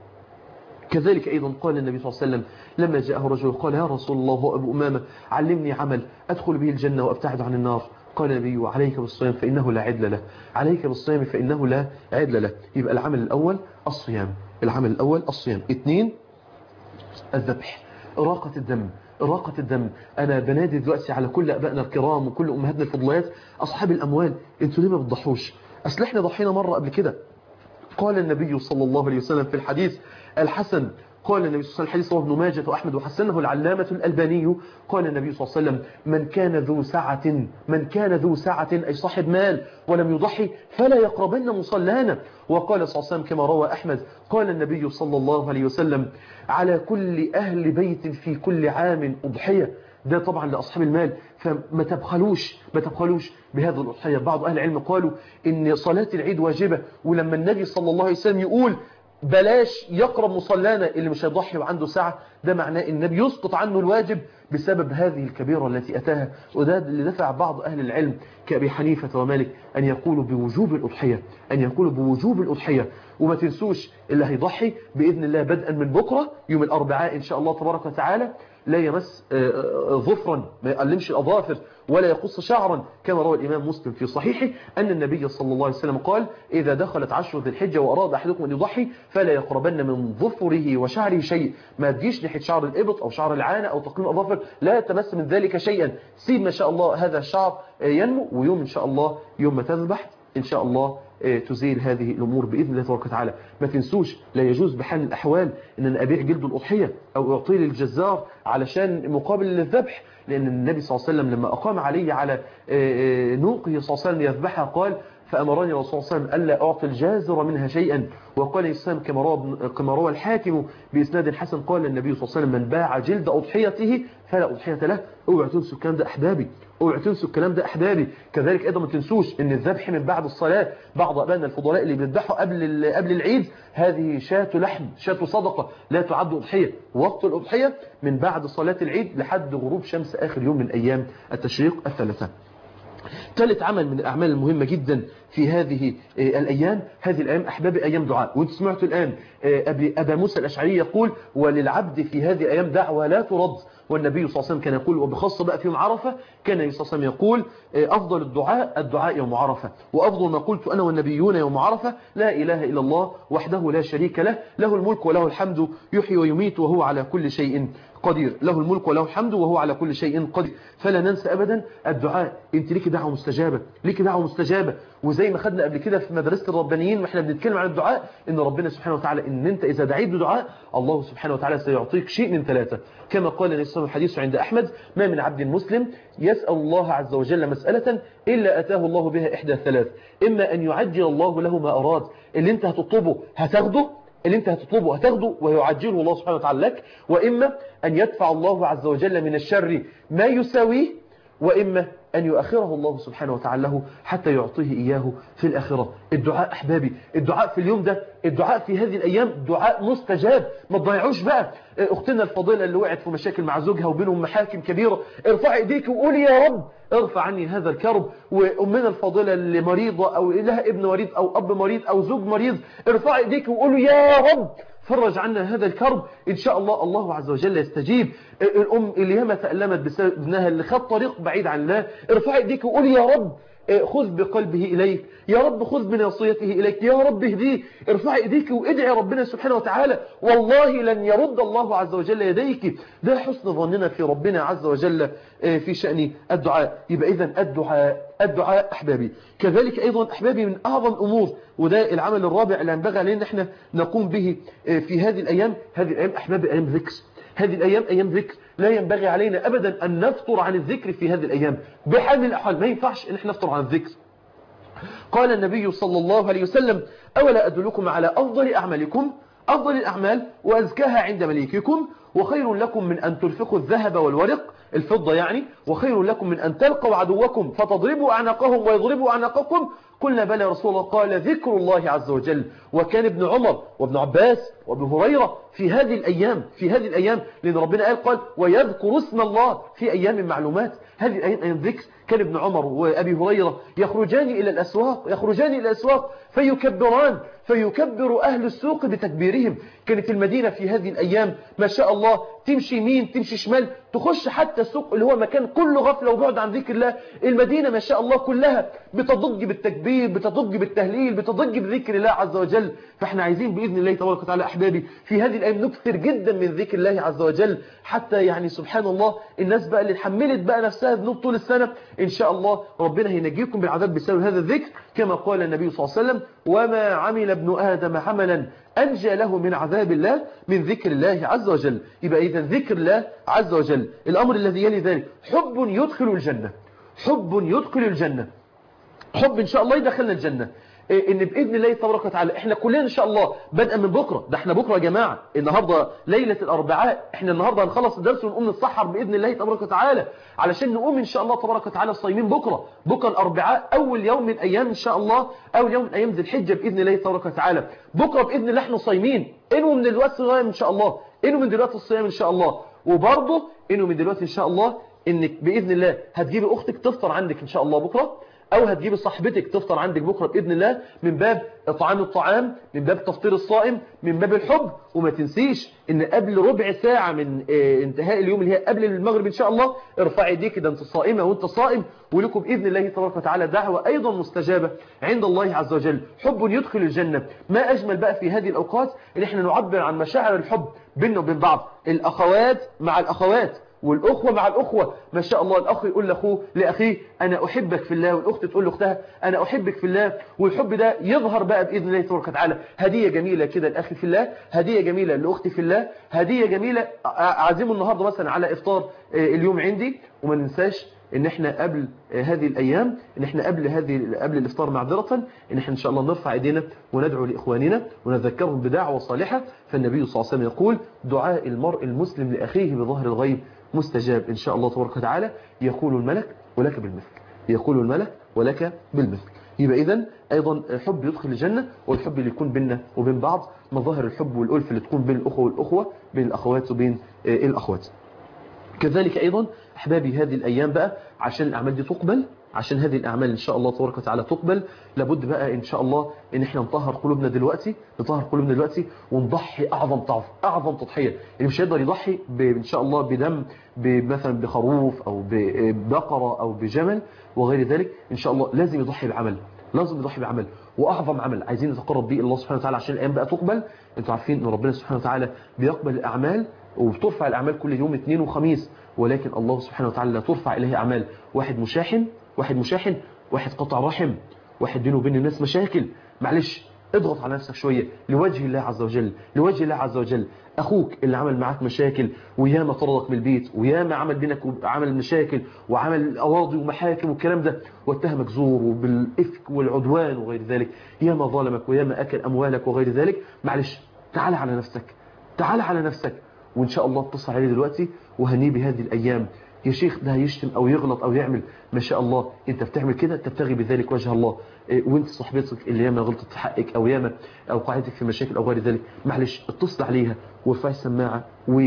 كذلك أيضا قال النبي صلى الله عليه وسلم لما جاءه رجل قال يا رسول الله أبو أمامة علمني عمل أدخل به الجنة وأبتعد عن النار. قال النبي عليك بالصيام فإنه لا عدل له عليك بالصيام فإنه لا عدل له. يبقى العمل الأول الصيام العمل الأول الصيام. اثنين الذبح إراقة الدم إراقة الدم. أنا بنادي دلوقتي على كل أبائنا الكرام وكل أمهاتنا الفضليات أصحاب الأموال أنتوا ليه ما بتضحوش؟ أصل إحنا ضحينا مرة قبل كده. قال النبي صلى الله عليه وسلم في الحديث الحسن قال النبي صلى الله عليه وسلم الحديث رواه ابن ماجه وأحمد وحسنه العلامة الألباني قال النبي صلى الله عليه وسلم من كان ذو سعة من كان ذو سعة أي صاحب مال ولم يضحي فلا يقربن مصلانا. وقال صلى الله عليه وسلم كما روى أحمد قال النبي صلى الله عليه وسلم على كل أهل بيت في كل عام أضحية. ده طبعا لأصحاب المال فما تبخلوش ما تبخلوش بهذا الأضحية. بعض أهل العلم قالوا إن صلاة العيد واجبة ولما النبي صلى الله عليه وسلم يقول بلاش يقرب مصلانا اللي مش هيضحي وعنده ساعة ده معناه النبي يسقط عنه الواجب بسبب هذه الكبيرة التي أتاها. وده اللي دفع بعض أهل العلم كأبي حنيفة ومالك أن يقولوا بوجوب الأضحية أن يقولوا بوجوب الأضحية. وما تنسوش اللي هيضحي بإذن الله بدءا من بكرة يوم الأربعاء إن شاء الله تبارك وتعالى لا يمس ظفرا ما يقلمش الأظافر ولا يقص شعرا كما روى الإمام مسلم في صحيحه أن النبي صلى الله عليه وسلم قال إذا دخلت عشر ذي الحجة وأراد أحدكم أن يضحي فلا يقربن من ظفره وشعره شيء. ما تجيش ناحية شعر الإبط أو شعر العانة أو تقليم الأظافر لا تمس من ذلك شيئا. سيب ما شاء الله هذا الشعر ينمو ويوم إن شاء الله يوم ما تذبح إن شاء الله تزيل هذه الأمور بإذن الله تبارك وتعالى. ما تنسوش لا يجوز بحال الأحوال أن أنا أبيع جلد الأضحية أو أعطيه للجزار علشان مقابل الذبح، لأن النبي صلى الله عليه وسلم لما أقام علي على نوقه صلى الله عليه وسلم يذبحها قال فأمرني الرسول صلى الله عليه وسلم ألا أعطي الجازر منها شيئا، وقال الإسلام كما روى الحاكم بإسناد حسن قال النبي صلى الله عليه وسلم من باع جلد أضحيته فلا أضحية له. اوعوا تنسوا الكلام ده أحبابي، اوعوا تنسوا الكلام ده أحبابي. كذلك أيضا ما تنسوش أن الذبح من بعد الصلاة، بعض أبائنا الفضلاء اللي بيذبحوا قبل قبل العيد هذه شاة لحم، شاة صدقة لا تعد أضحية. وقت الأضحية من بعد صلاة العيد لحد غروب شمس آخر يوم من أيام التشريق الثلاثة. ثالث عمل من الأعمال المهمة جدا في هذه الأيام، هذه الأيام أحبابي أيام دعاء. وانت سمعتوا الآن أبا موسى الأشعري يقول وللعبد في هذه الأيام دعوة لا ترد، والنبي صلى الله عليه وسلم كان يقول وبخاصة بقى في يوم عرفة كان النبي صلى الله عليه وسلم يقول أفضل الدعاء الدعاء يوم عرفة، وأفضل ما قلت أنا والنبيون يوم عرفة لا إله إلا الله وحده لا شريك له له الملك وله الحمد يحيي ويميت وهو على كل شيء قدير، له الملك وله الحمد وهو على كل شيء قدير. فلا ننسى أبدا الدعاء. انت ليك دعوة مستجابة، ليك دعوة مستجابة. وزي ما خدنا قبل كده في مدرسة الربانيين واحنا بنتكلم عن الدعاء ان ربنا سبحانه وتعالى ان انت اذا دعيت بدعاء الله سبحانه وتعالى سيعطيك شيء من ثلاثة، كما قال النبي صلى الله عليه وسلم الحديث عند أحمد ما من عبد مسلم يسأل الله عز وجل مسألة إلا أتاه الله بها إحدى ثلاث، إما أن يعجل الله له ما أراد، اللي انت هتطلبه هتاخده اللي انت هتطلبه هتاخده ويعجله الله سبحانه وتعالى لك، وإما أن يدفع الله عز وجل من الشر ما يساويه، وإما أن يؤخره الله سبحانه وتعالى له حتى يعطيه إياه في الآخرة. الدعاء أحبابي، الدعاء في اليوم ده، الدعاء في هذه الأيام دعاء مستجاب. ما تضيعوش بقى. أختنا الفضيلة اللي وقعت في مشاكل مع زوجها وبينهم محاكم كبيرة، ارفع ايديك وقولي يا رب ارفع عني هذا الكرب. وأمنا الفضيلة اللي مريضة أو لها ابن مريض أو أب مريض أو زوج مريض، ارفع ايديك وقولوا يا رب فرج عنا هذا الكرب. إن شاء الله الله عز وجل يستجيب. الأم اللي ياما تألمت بسبب ابنها اللي خد طريق بعيد عن الله، ارفع ايديك وقولي يا رب خذ بقلبه إليك، يا رب خذ بناصيته إليك، يا رب اهديه. ارفع ايديك وادعي ربنا سبحانه وتعالى، والله لن يرد الله عز وجل يديك. ده حسن ظننا في ربنا عز وجل في شأن الدعاء. يبقى إذن الدعاء الدعاء أحبابي. كذلك أيضا أحبابي من أعظم أمور، وده العمل الرابع اللي ينبغي علينا احنا نقوم به في هذه الأيام. هذه الأيام أحبابي أيام ذكر، هذه الأيام أيام ذكر. لا ينبغي علينا أبدا أن نفطر عن الذكر في هذه الأيام بحال من الأحوال. ما ينفعش أن احنا نفطر عن الذكر. قال النبي صلى الله عليه وسلم أولا أدلكم على أفضل أعمالكم، أفضل الأعمال وأزكاها عند مليككم، وخير لكم من أن تنفقوا الذهب والورق، الفضة يعني، وخير لكم من أن تلقوا عدوكم فتضربوا أعناقهم ويضربوا أعناقكم. قلنا بلى يا رسول الله. قال ذكر الله عز وجل. وكان ابن عمر وابن عباس وابن هريرة في هذه الأيام في هذه الأيام لأن ربنا قال قال ويذكر اسم الله في أيام معلومات. هذه الأيام أيام ذكر. كان ابن عمر وأبي هريرة يخرجان إلى الأسواق يخرجان إلى الأسواق فيكبران فيكبر أهل السوق بتكبيرهم. كانت المدينة في هذه الأيام ما شاء الله تمشي يمين تمشي شمال، تخش حتى السوق اللي هو مكان كله غفلة وبعد عن ذكر الله. المدينة ما شاء الله كلها بتضج بالتكبير، بتضج بالتهليل، بتضج بذكر الله عز وجل. فاحنا عايزين بإذن الله تبارك وتعالى أحبابي في هذه الأيام نكثر جدا من ذكر الله عز وجل، حتى يعني سبحان الله الناس بقى اللي اتحملت بقى نفسها ذنوب طول السنة إن شاء الله ربنا هينجيكم بالعذاب بسبب هذا الذكر، كما قال النبي صلى الله عليه وسلم وما عمل ابن آدم عملا أنجى له من عذاب الله من ذكر الله عز وجل. يبقى إذا ذكر الله عز وجل. الأمر الذي يلي ذلك حب يدخل الجنة، حب يدخل الجنة، حب إن شاء الله يدخلنا الجنة. ان باذن الله تبارك وتعالى احنا كلنا ان شاء الله بدءا من بكره، ده احنا بكره يا جماعه النهارده ليله الاربعاء، احنا النهارده هنخلص الدرس ونقوم نتسحر باذن الله تبارك وتعالى علشان نقوم ان شاء الله تبارك وتعالى صايمين بكره. بكره الاربعاء اول يوم من ايام ان شاء الله، اول يوم من ايام ذي الحجه باذن الله تبارك وتعالى. بكره باذن الله احنا صايمين، انوا من دلوقتي الصيام ان شاء الله، انوا من دلوقتي الصيام ان شاء الله. وبرضه انوا من دلوقتي ان شاء الله انك باذن الله هتجيبي اختك تفطر عندك ان شاء الله بكره، او هتجيب صاحبتك تفطر عندك بكرة بإذن الله، من باب اطعام الطعام، من باب تفطير الصائم، من باب الحب. وما تنسيش ان قبل ربع ساعة من اه انتهاء اليوم اللي هي قبل المغرب ان شاء الله ارفعي ايديك ده انت صائمة وانت صائم، ولكم بإذن الله تبارك وتعالى دعوة ايضا مستجابة عند الله عز وجل. حب يدخل الجنة. ما اجمل بقى في هذه الاوقات ان احنا نعبر عن مشاعر الحب بيننا وبين بعض، الاخوات مع الاخوات والأخوة مع الأخوة. ما شاء الله الأخ يقول لأخوه لأخيه أنا أحبك في الله، والأخت تقول لأختها أنا أحبك في الله، والحب ده يظهر بقى بإذن الله تبارك وتعالى. هدية جميلة كده لأخي في الله، هدية جميلة لأختي في الله، هدية جميلة أعزمه النهاردة مثلا على إفطار اليوم عندي. وما ننساش ان احنا قبل هذه الايام، ان احنا قبل هذه قبل الافطار معذره، ان احنا ان شاء الله نرفع ايدينا وندعو لاخواننا ونذكرهم بدعوه صالحه. فالنبي صلى الله عليه وسلم يقول دعاء المرء المسلم لاخيه بظهر الغيب مستجاب ان شاء الله تبارك وتعالى. يقول الملك ولك بالمثل، يقول الملك ولك بالمثل. يبقى اذا ايضا حب يدخل الجنه، والحب اللي يكون بيننا وبين بعض، مظاهر الحب والالفه اللي تكون بين الاخوه والاخوه، بين الاخوات وبين الاخوات. كذلك أيضا أحبابي هذه الأيام بقى عشان الأعمال دي تقبل، عشان هذه الأعمال إن شاء الله تبارك وتعالى تقبل، لابد بقى إن شاء الله إن إحنا نطهر قلوبنا دلوقتي، نطهر قلوبنا دلوقتي ونضحي أعظم طعف، أعظم تضحية. اللي مش هيقدر يضحي إن شاء الله بدم، مثلا بخروف أو ببقرة أو بجمل وغير ذلك، إن شاء الله لازم يضحي بعمل، لازم يضحي بعمل، وأعظم عمل عايزين نتقرب به الله سبحانه وتعالى عشان الأيام بقى تقبل. أنتوا عارفين إن ربنا سبحانه وتعالى بيقبل الأعمال وبترفع الأعمال كل يوم اثنين وخميس، ولكن الله سبحانه وتعالى لا ترفع إليه أعمال واحد مشاحن، واحد مشاحن واحد قطع رحم، واحد بينه وبين الناس مشاكل. معلش اضغط على نفسك شوية لوجه الله عز وجل، لوجه الله عز وجل. أخوك اللي عمل معاك مشاكل وياما طردك من البيت وياما عمل بينك وعمل مشاكل وعمل أواضي ومحاكم والكلام ده، واتهمك زور وبالإفك والعدوان وغير ذلك، ياما ظلمك وياما أكل أموالك وغير ذلك، معلش تعال على نفسك، تعال على نفسك، وإن شاء الله اتصل عليه دلوقتي وهنيه بهذه الأيام. يا شيخ ده هيشتم أو يغلط أو يعمل، ما شاء الله أنت بتعمل كده تبتغي بذلك وجه الله، وانت صاحبتك اللي ياما غلطت في حقك أو ياما أوقعتك في مشاكل أو غير ذلك، معلش اتصل عليها وارفعي السماعة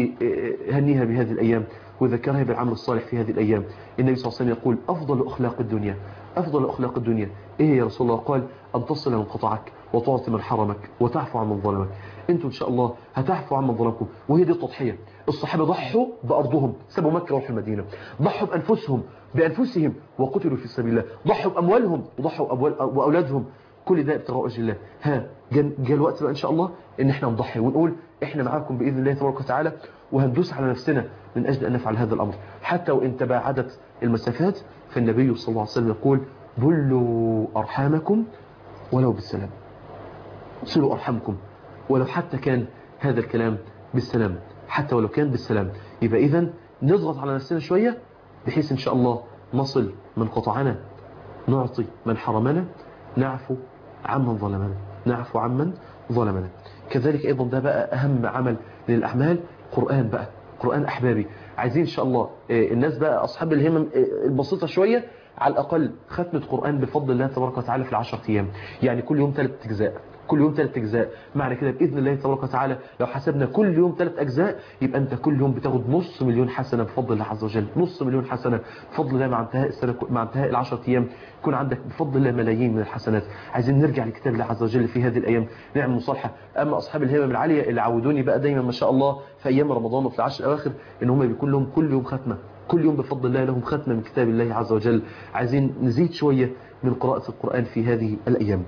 وهنيها بهذه الأيام وذكرها بالعمل الصالح في هذه الأيام. النبي صلى الله عليه وسلم يقول أفضل أخلاق الدنيا، أفضل أخلاق الدنيا إيه يا رسول الله؟ قال أن تصل من قطعك وتعطي من حرمك وتعفو عن من ظلمك. انتوا ان شاء الله هتعفوا عن من ظلمكم، وهي دي التضحيه. الصحابه ضحوا بارضهم، سابوا مكه وراحوا المدينه، ضحوا بانفسهم بانفسهم وقتلوا في سبيل الله، ضحوا باموالهم وضحوا أموال واولادهم، كل ده ابتغاء وجه الله. ها جاء الوقت بقى ان شاء الله ان احنا نضحي ونقول احنا معاكم باذن الله تبارك وتعالى، وهندوس على نفسنا من اجل ان نفعل هذا الامر حتى وان تباعدت المسافات. فالنبي صلى الله عليه وسلم يقول بلوا ارحامكم ولو بالسلام، صلوا ارحامكم ولو حتى كان هذا الكلام بالسلام، حتى ولو كان بالسلام. يبقى إذن نضغط على نفسنا شوية بحيث إن شاء الله نصل من قطعنا، نعطي من حرمنا، نعفو عمن ظلمنا، نعفو عمن ظلمنا. كذلك أيضا ده بقى أهم عمل للأعمال، قرآن بقى، قرآن أحبابي. عايزين إن شاء الله الناس بقى أصحاب الهمم البسيطة شوية على الأقل ختمة قرآن بفضل الله تبارك وتعالى في العشر أيام، يعني كل يوم ثلاث أجزاء، كل يوم ثلاث أجزاء. معنى كده بإذن الله تبارك وتعالى لو حسبنا كل يوم ثلاث أجزاء يبقى أنت كل يوم بتاخد نص مليون حسنة بفضل الله عز وجل، نص مليون حسنة بفضل الله. مع انتهاء السنة، مع انتهاء العشر أيام يكون عندك بفضل الله ملايين من الحسنات. عايزين نرجع لكتاب الله عز وجل في هذه الأيام نعمل مصالحة. أما أصحاب الهمم العالية اللي عودوني بقى دايما ما شاء الله في أيام رمضان وفي العشر الأواخر إن هم بيكون لهم كل يوم ختمة، كل يوم بفضل الله لهم ختمة من كتاب الله عز وجل. عايزين نزيد شوية من قراءة القرآن في هذه الأيام.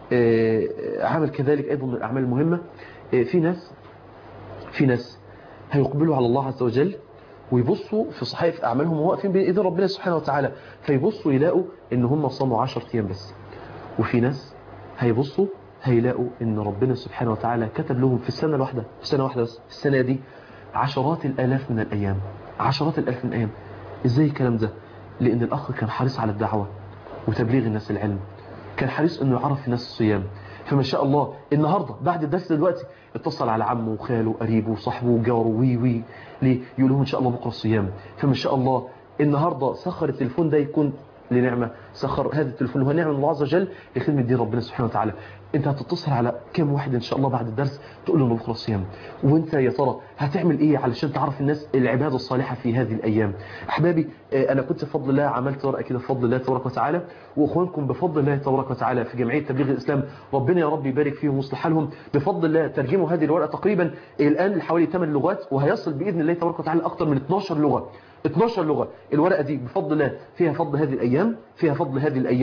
عمل كذلك أيضا من الأعمال المهمة، في ناس في ناس هيقبلوا على الله عز وجل ويبصوا في صحائف أعمالهم وهو واقفين بين إيدين ربنا سبحانه وتعالى، فيبصوا يلاقوا إن هم صاموا عشر أيام بس. وفي ناس هيبصوا هيلاقوا إن ربنا سبحانه وتعالى كتب لهم في السنة الواحدة، في السنة واحدة بس، في السنة دي عشرات الآلاف من الأيام، عشرات الآلاف من الأيام. إزاي الكلام ده؟ لأن الأخ كان حريص على الدعوة وتبليغ الناس العلم، كان حريص انه يعرف الناس الصيام. فما شاء الله النهاردة بعد الدرس دلوقتي اتصل على عمه وخاله وقريبه وصاحبه وجاره وي وي ليه يقول لهم ان شاء الله بكره الصيام. فما شاء الله النهاردة سخر التليفون ده يكون لنعمة، سخر هذا التليفون هو نعمة من الله عز وجل لخدمة دين ربنا سبحانه وتعالى. انت هتتصل على كم واحد ان شاء الله بعد الدرس تقول له بكره الصيام، وانت يا ترى هتعمل ايه علشان تعرف الناس العباده الصالحه في هذه الايام؟ احبابي انا كنت بفضل الله عملت ورقه كده بفضل الله تبارك وتعالى، واخوانكم بفضل الله تبارك وتعالى في جمعيه تبليغ الاسلام ربنا يا رب يبارك فيهم ويصلح حالهم، بفضل الله ترجموا هذه الورقه تقريبا الان لحوالي ثمان لغات، وهيصل باذن الله تبارك وتعالى اكثر من اثناشر لغه، اثناشر لغه. الورقه دي بفضل الله فيها فضل هذه الايام، فيها فضل هذه الايام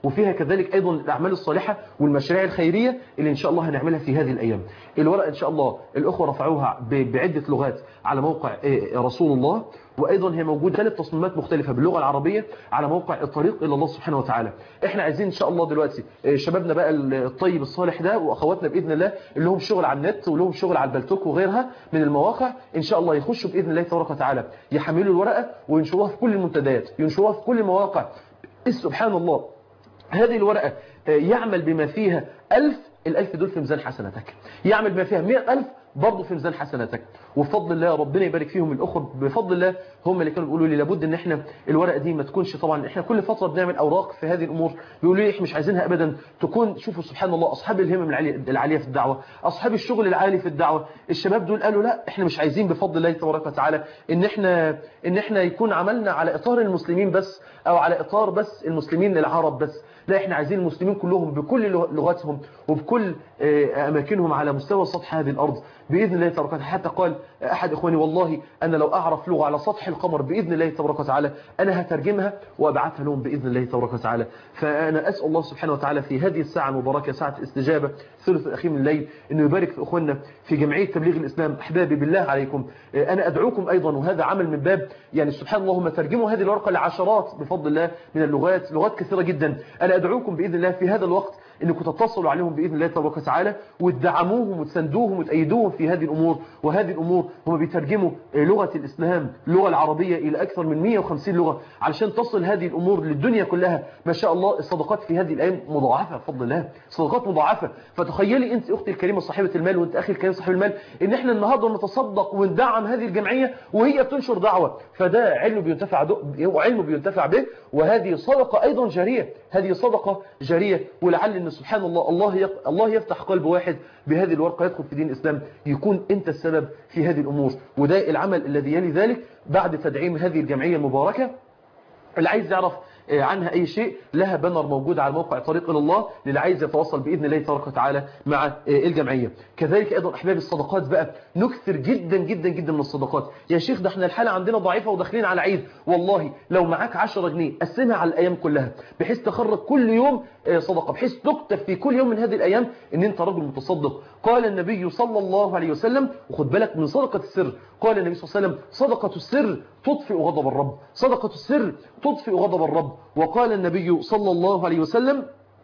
وفيها كذلك أيضا الأعمال الصالحة والمشاريع الخيرية اللي إن شاء الله هنعملها في هذه الأيام. الورقة إن شاء الله الأخوة رفعوها بعدة لغات على موقع رسول الله، وأيضا هي موجودة ثلاث تصميمات مختلفة باللغة العربية على موقع الطريق إلى الله سبحانه وتعالى. إحنا عايزين إن شاء الله دلوقتي شبابنا بقى الطيب الصالح ده وأخواتنا بإذن الله اللي هم شغل على النت ولهم شغل على البلتوك وغيرها من المواقع، إن شاء الله يخشوا بإذن الله تبارك وتعالى يحملوا الورقة وينشروها في كل المنتديات، ينشروها في كل المواقع. سبحان الله، هذه الورقة يعمل بما فيها ألف، الألف دول في ميزان حسناتك، يعمل بما فيها مئة ألف برضه في ميزان حسناتك. وبفضل الله ربنا يبارك فيهم الأخوة، بفضل الله هم اللي كانوا بيقولوا لي لابد ان احنا الورقه دي ما تكونش، طبعا احنا كل فتره بنعمل اوراق في هذه الامور، بيقولوا لي احنا مش عايزينها ابدا تكون، شوفوا سبحان الله اصحاب الهمم العاليه في الدعوه، اصحاب الشغل العالي في الدعوه، الشباب دول قالوا لا احنا مش عايزين بفضل الله تبارك وتعالى ان احنا ان احنا يكون عملنا على اطار المسلمين بس او على اطار بس المسلمين العرب بس، لا احنا عايزين المسلمين كلهم بكل لغاتهم وبكل اماكنهم على مستوى سطح هذه الارض باذن الله تبارك وتعالى. حتى قال احد اخواني والله انا لو اعرف لغه على سطح القمر باذن الله تبارك وتعالى انا هترجمها وابعثها لهم باذن الله تبارك وتعالى. فانا اسال الله سبحانه وتعالى في هذه الساعه المباركه، ساعه استجابه ثلث الاخير من الليل، انه يبارك في اخواننا في جمعيه تبليغ الاسلام. احبابي بالله عليكم انا ادعوكم ايضا، وهذا عمل من باب يعني سبحان الله هم ترجموا هذه الورقه لعشرات بفضل الله من اللغات، لغات كثيره جدا. انا ادعوكم باذن الله في هذا الوقت انكم تتصلوا عليهم باذن الله تبارك وتعالى وتدعموهم وتساندوهم وتأيدوهم في هذه الامور. وهذه الامور هم بيترجموا لغه الاسلام، اللغه العربيه الى اكثر من مئة وخمسين لغه علشان تصل هذه الامور للدنيا كلها. ما شاء الله الصدقات في هذه الايام مضاعفه بفضل الله، صدقات مضاعفه. فتخيلي انت اختي الكريمه صاحبه المال وانت اخي الكريم صاحب المال ان احنا النهارده نتصدق وندعم هذه الجمعيه وهي بتنشر دعوه، فده علم بينتفع وعلم بينتفع به، وهذه صدقه ايضا جاريه، هذه صدقه جاريه. ولعل ان سبحان الله الله الله يفتح قلب واحد بهذه الورقه يدخل في دين الاسلام، يكون انت السبب في هذه الامور. وده العمل الذي يلي ذلك بعد تدعيم هذه الجمعيه المباركه. اللي عايز يعرف عنها أي شيء لها بانر موجود على موقع طريق إلى الله للي عايز يتواصل بإذن الله تبارك وتعالى مع الجمعية. كذلك أيضا أحباب الصدقات بقى نكثر جدا جدا جدا من الصدقات. يا شيخ ده احنا الحالة عندنا ضعيفة وداخلين على عيد، والله لو معاك عشرة جنيه قسمها على الأيام كلها بحيث تخرج كل يوم صدقة، بحيث تكتب في كل يوم من هذه الأيام ان انت رجل متصدق. قال النبي صلى الله عليه وسلم، وخد بالك من صدقة السر، قال النبي صلى الله عليه وسلم صدقة السر تطفئ غضب الرب، صدقة السر تطفئ غضب الرب. وقال النبي صلى الله عليه وسلم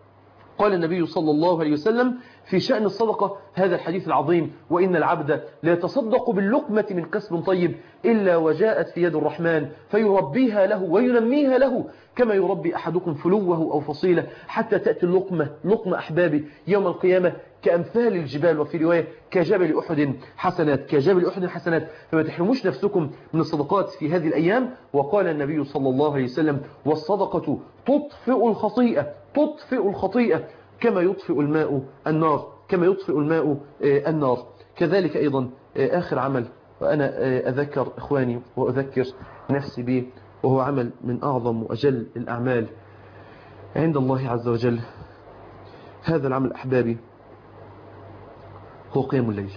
قال النبي صلى الله عليه وسلم في شأن الصدقة هذا الحديث العظيم: وإن العبد لا يتصدق باللقمة من كسب طيب إلا وجاءت في يد الرحمن فيربيها له وينميها له كما يربي أحدكم فلوه أو فصيلة حتى تأتي اللقمة لقمة أحبابي يوم القيامة كأمثال الجبال، وفي رواية كجبل أحد حسنات، كجبل أحد حسنات. فما تحرموش نفسكم من الصدقات في هذه الأيام. وقال النبي صلى الله عليه وسلم: والصدقة تطفئ الخطيئة، تطفئ الخطيئة كما يطفئ الماء النار، كما يطفئ الماء النار. كذلك أيضا آخر عمل وأنا أذكر إخواني وأذكر نفسي به، وهو عمل من أعظم وأجل الأعمال عند الله عز وجل. هذا العمل أحبابي هو قيام الليل،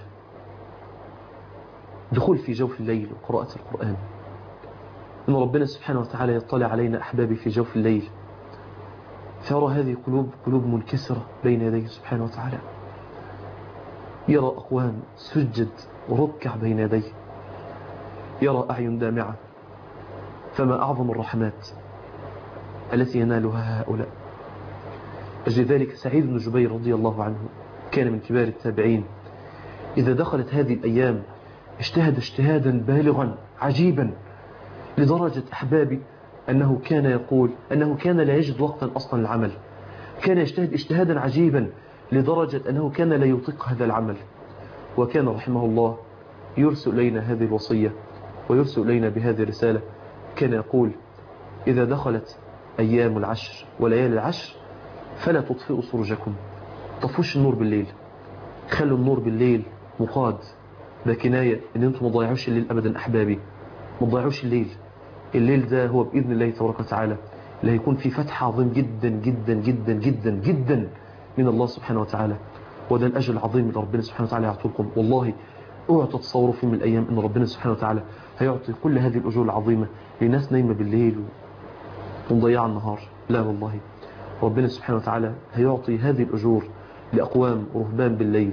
دخول في جوف الليل وقراءة القرآن. إن ربنا سبحانه وتعالى يطلع علينا أحبابي في جوف الليل فيرى هذه قلوب قلوب منكسرة بين يديه سبحانه وتعالى، يرى أقوام سجد وركع بين يديه، يرى أعين دامعة. فما أعظم الرحمات التي ينالها هؤلاء. أجل ذلك سعيد بن جبير رضي الله عنه كان من كبار التابعين، إذا دخلت هذه الأيام اجتهد اجتهادا بالغا عجيبا لدرجة أحبابي أنه كان يقول أنه كان لا يجد وقتا أصلا للعمل، كان يجتهد اجتهادا عجيبا لدرجة أنه كان لا يطيق هذا العمل. وكان رحمه الله يرسل إلينا هذه الوصية ويرسل إلينا بهذه الرسالة. كان يقول: إذا دخلت أيام العشر وليالي العشر فلا تطفئوا سرجكم، طفوش النور بالليل، خلوا النور بالليل مقاد. ده كناية ان انتم ما تضيعوش الليل ابدا احبابي، ما تضيعوش الليل. الليل ده هو باذن الله تبارك وتعالى اللي هيكون فيه فتح عظيم جدا جدا جدا جدا جدا من الله سبحانه وتعالى. وده الاجر العظيم اللي ربنا سبحانه وتعالى يعطيكم. والله اوعوا تتصوروا في من الايام ان ربنا سبحانه وتعالى هيعطي كل هذه الاجور العظيمه لناس نايمه بالليل ومضيعه النهار. لا والله، ربنا سبحانه وتعالى هيعطي هذه الأجور لأقوام رهبان بالليل،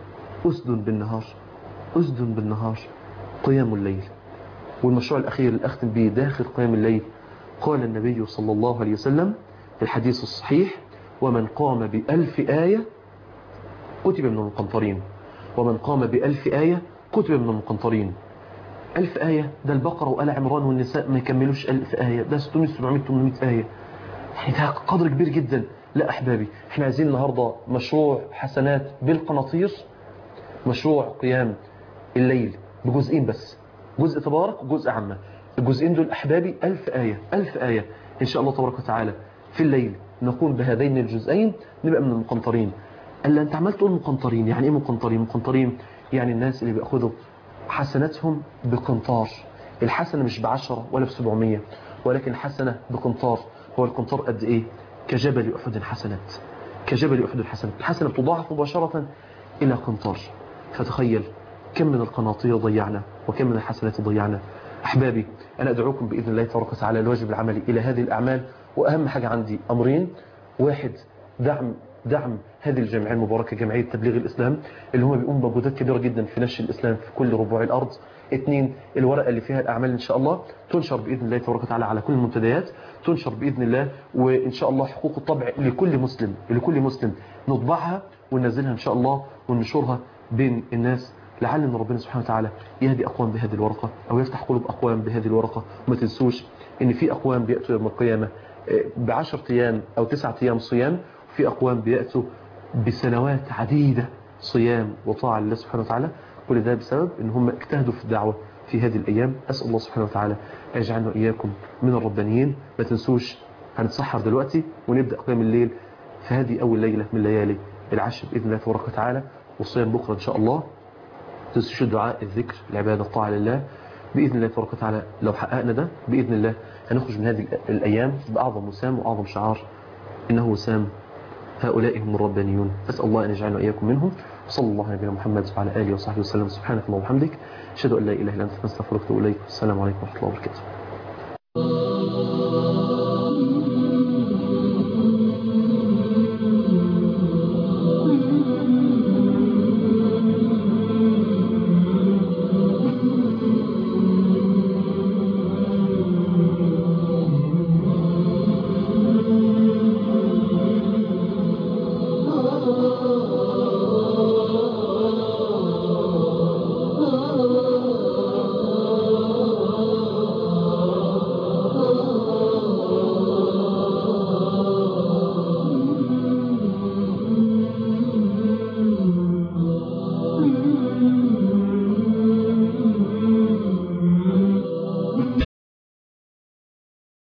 أسد بالنهار، أسد بالنهار قيام الليل. والمشروع الأخير اللي أختم به داخل قيام الليل، قال النبي صلى الله عليه وسلم في الحديث الصحيح: ومن قام بألف آية كتب من المقنطرين، ومن قام بألف آية كتب من المقنطرين. ألف آية ده البقرة وآل عمران والنساء ما يكملوش ألف آية، ده ستمائة سبعمائة ثمانمائة آية، يعني ده قدر كبير جدا. لا أحبابي، احنا عايزين النهاردة مشروع حسنات بالقناطير، مشروع قيام الليل بجزئين بس، جزء تبارك وجزء عامة. الجزئين دول أحبابي ألف آية، ألف آية إن شاء الله تبارك وتعالى في الليل نقوم بهذين الجزئين نبقى من المقنطرين. ألا أنت عمال تقول مقنطرين، يعني إيه مقنطرين؟ مقنطرين يعني الناس اللي بيأخذوا حسناتهم بقنطار. الحسنة مش بعشرة ولا بسبعمية، ولكن الحسنة بقنطار. هو القنطار قد إيه؟ كجبل أحد حسنات، كجبل أحد حسنات. الحسنة بتضاعف مباشرة إلى قنطار. فتخيل كم من القناطير ضيعنا وكم من الحسنات ضيعنا. أحبابي، أنا أدعوكم بإذن الله تبارك وتعالى الواجب العملي إلى هذه الأعمال. وأهم حاجة عندي أمرين: واحد، دعم دعم هذه الجمعية المباركة، جمعية تبليغ الإسلام، اللي هم بيقوموا بمجهودات كبيرة جدا في نشر الإسلام في كل ربوع الأرض. اثنين، الورقة اللي فيها الأعمال إن شاء الله تنشر بإذن الله تبارك وتعالى على كل المنتديات، تنشر بإذن الله. وإن شاء الله حقوق الطبع لكل مسلم، لكل مسلم نطبعها وننزلها إن شاء الله وننشرها بين الناس، لعل ان ربنا سبحانه وتعالى يهدي اقوام بهذه الورقه او يفتح قلوب اقوام بهذه الورقه. وما تنسوش ان في اقوام بياتوا يوم القيامه بعشرة ايام او تسعة ايام صيام، وفي اقوام بياتوا بسنوات عديده صيام وطاعه لله سبحانه وتعالى. كل ده بسبب ان هم اجتهدوا في الدعوه في هذه الايام. اسال الله سبحانه وتعالى ان يجعلنا واياكم من الربانيين. ما تنسوش هنتسحر دلوقتي ونبدا قيام الليل في هذه اول ليله من ليالي العشر باذن الله تبارك وتعالى، والصيام بكره ان شاء الله. تنسوش الدعاء، الذكر، العبادة، الطاعة لله بإذن الله تبارك وتعالى. لو حققنا ده بإذن الله هنخرج من هذه الأيام بأعظم وسام وأعظم شعار: إنه وسام هؤلاء هم الربانيون. أسأل الله أن يجعلنا إياكم منهم. وصلى الله على نبينا محمد وعلى آله وصحبه وسلم. سبحانك اللهم وبحمدك، أشهد أن لا إله إلا أنت، نستغفرك ونتوب إليك. السلام عليكم ورحمة الله وبركاته.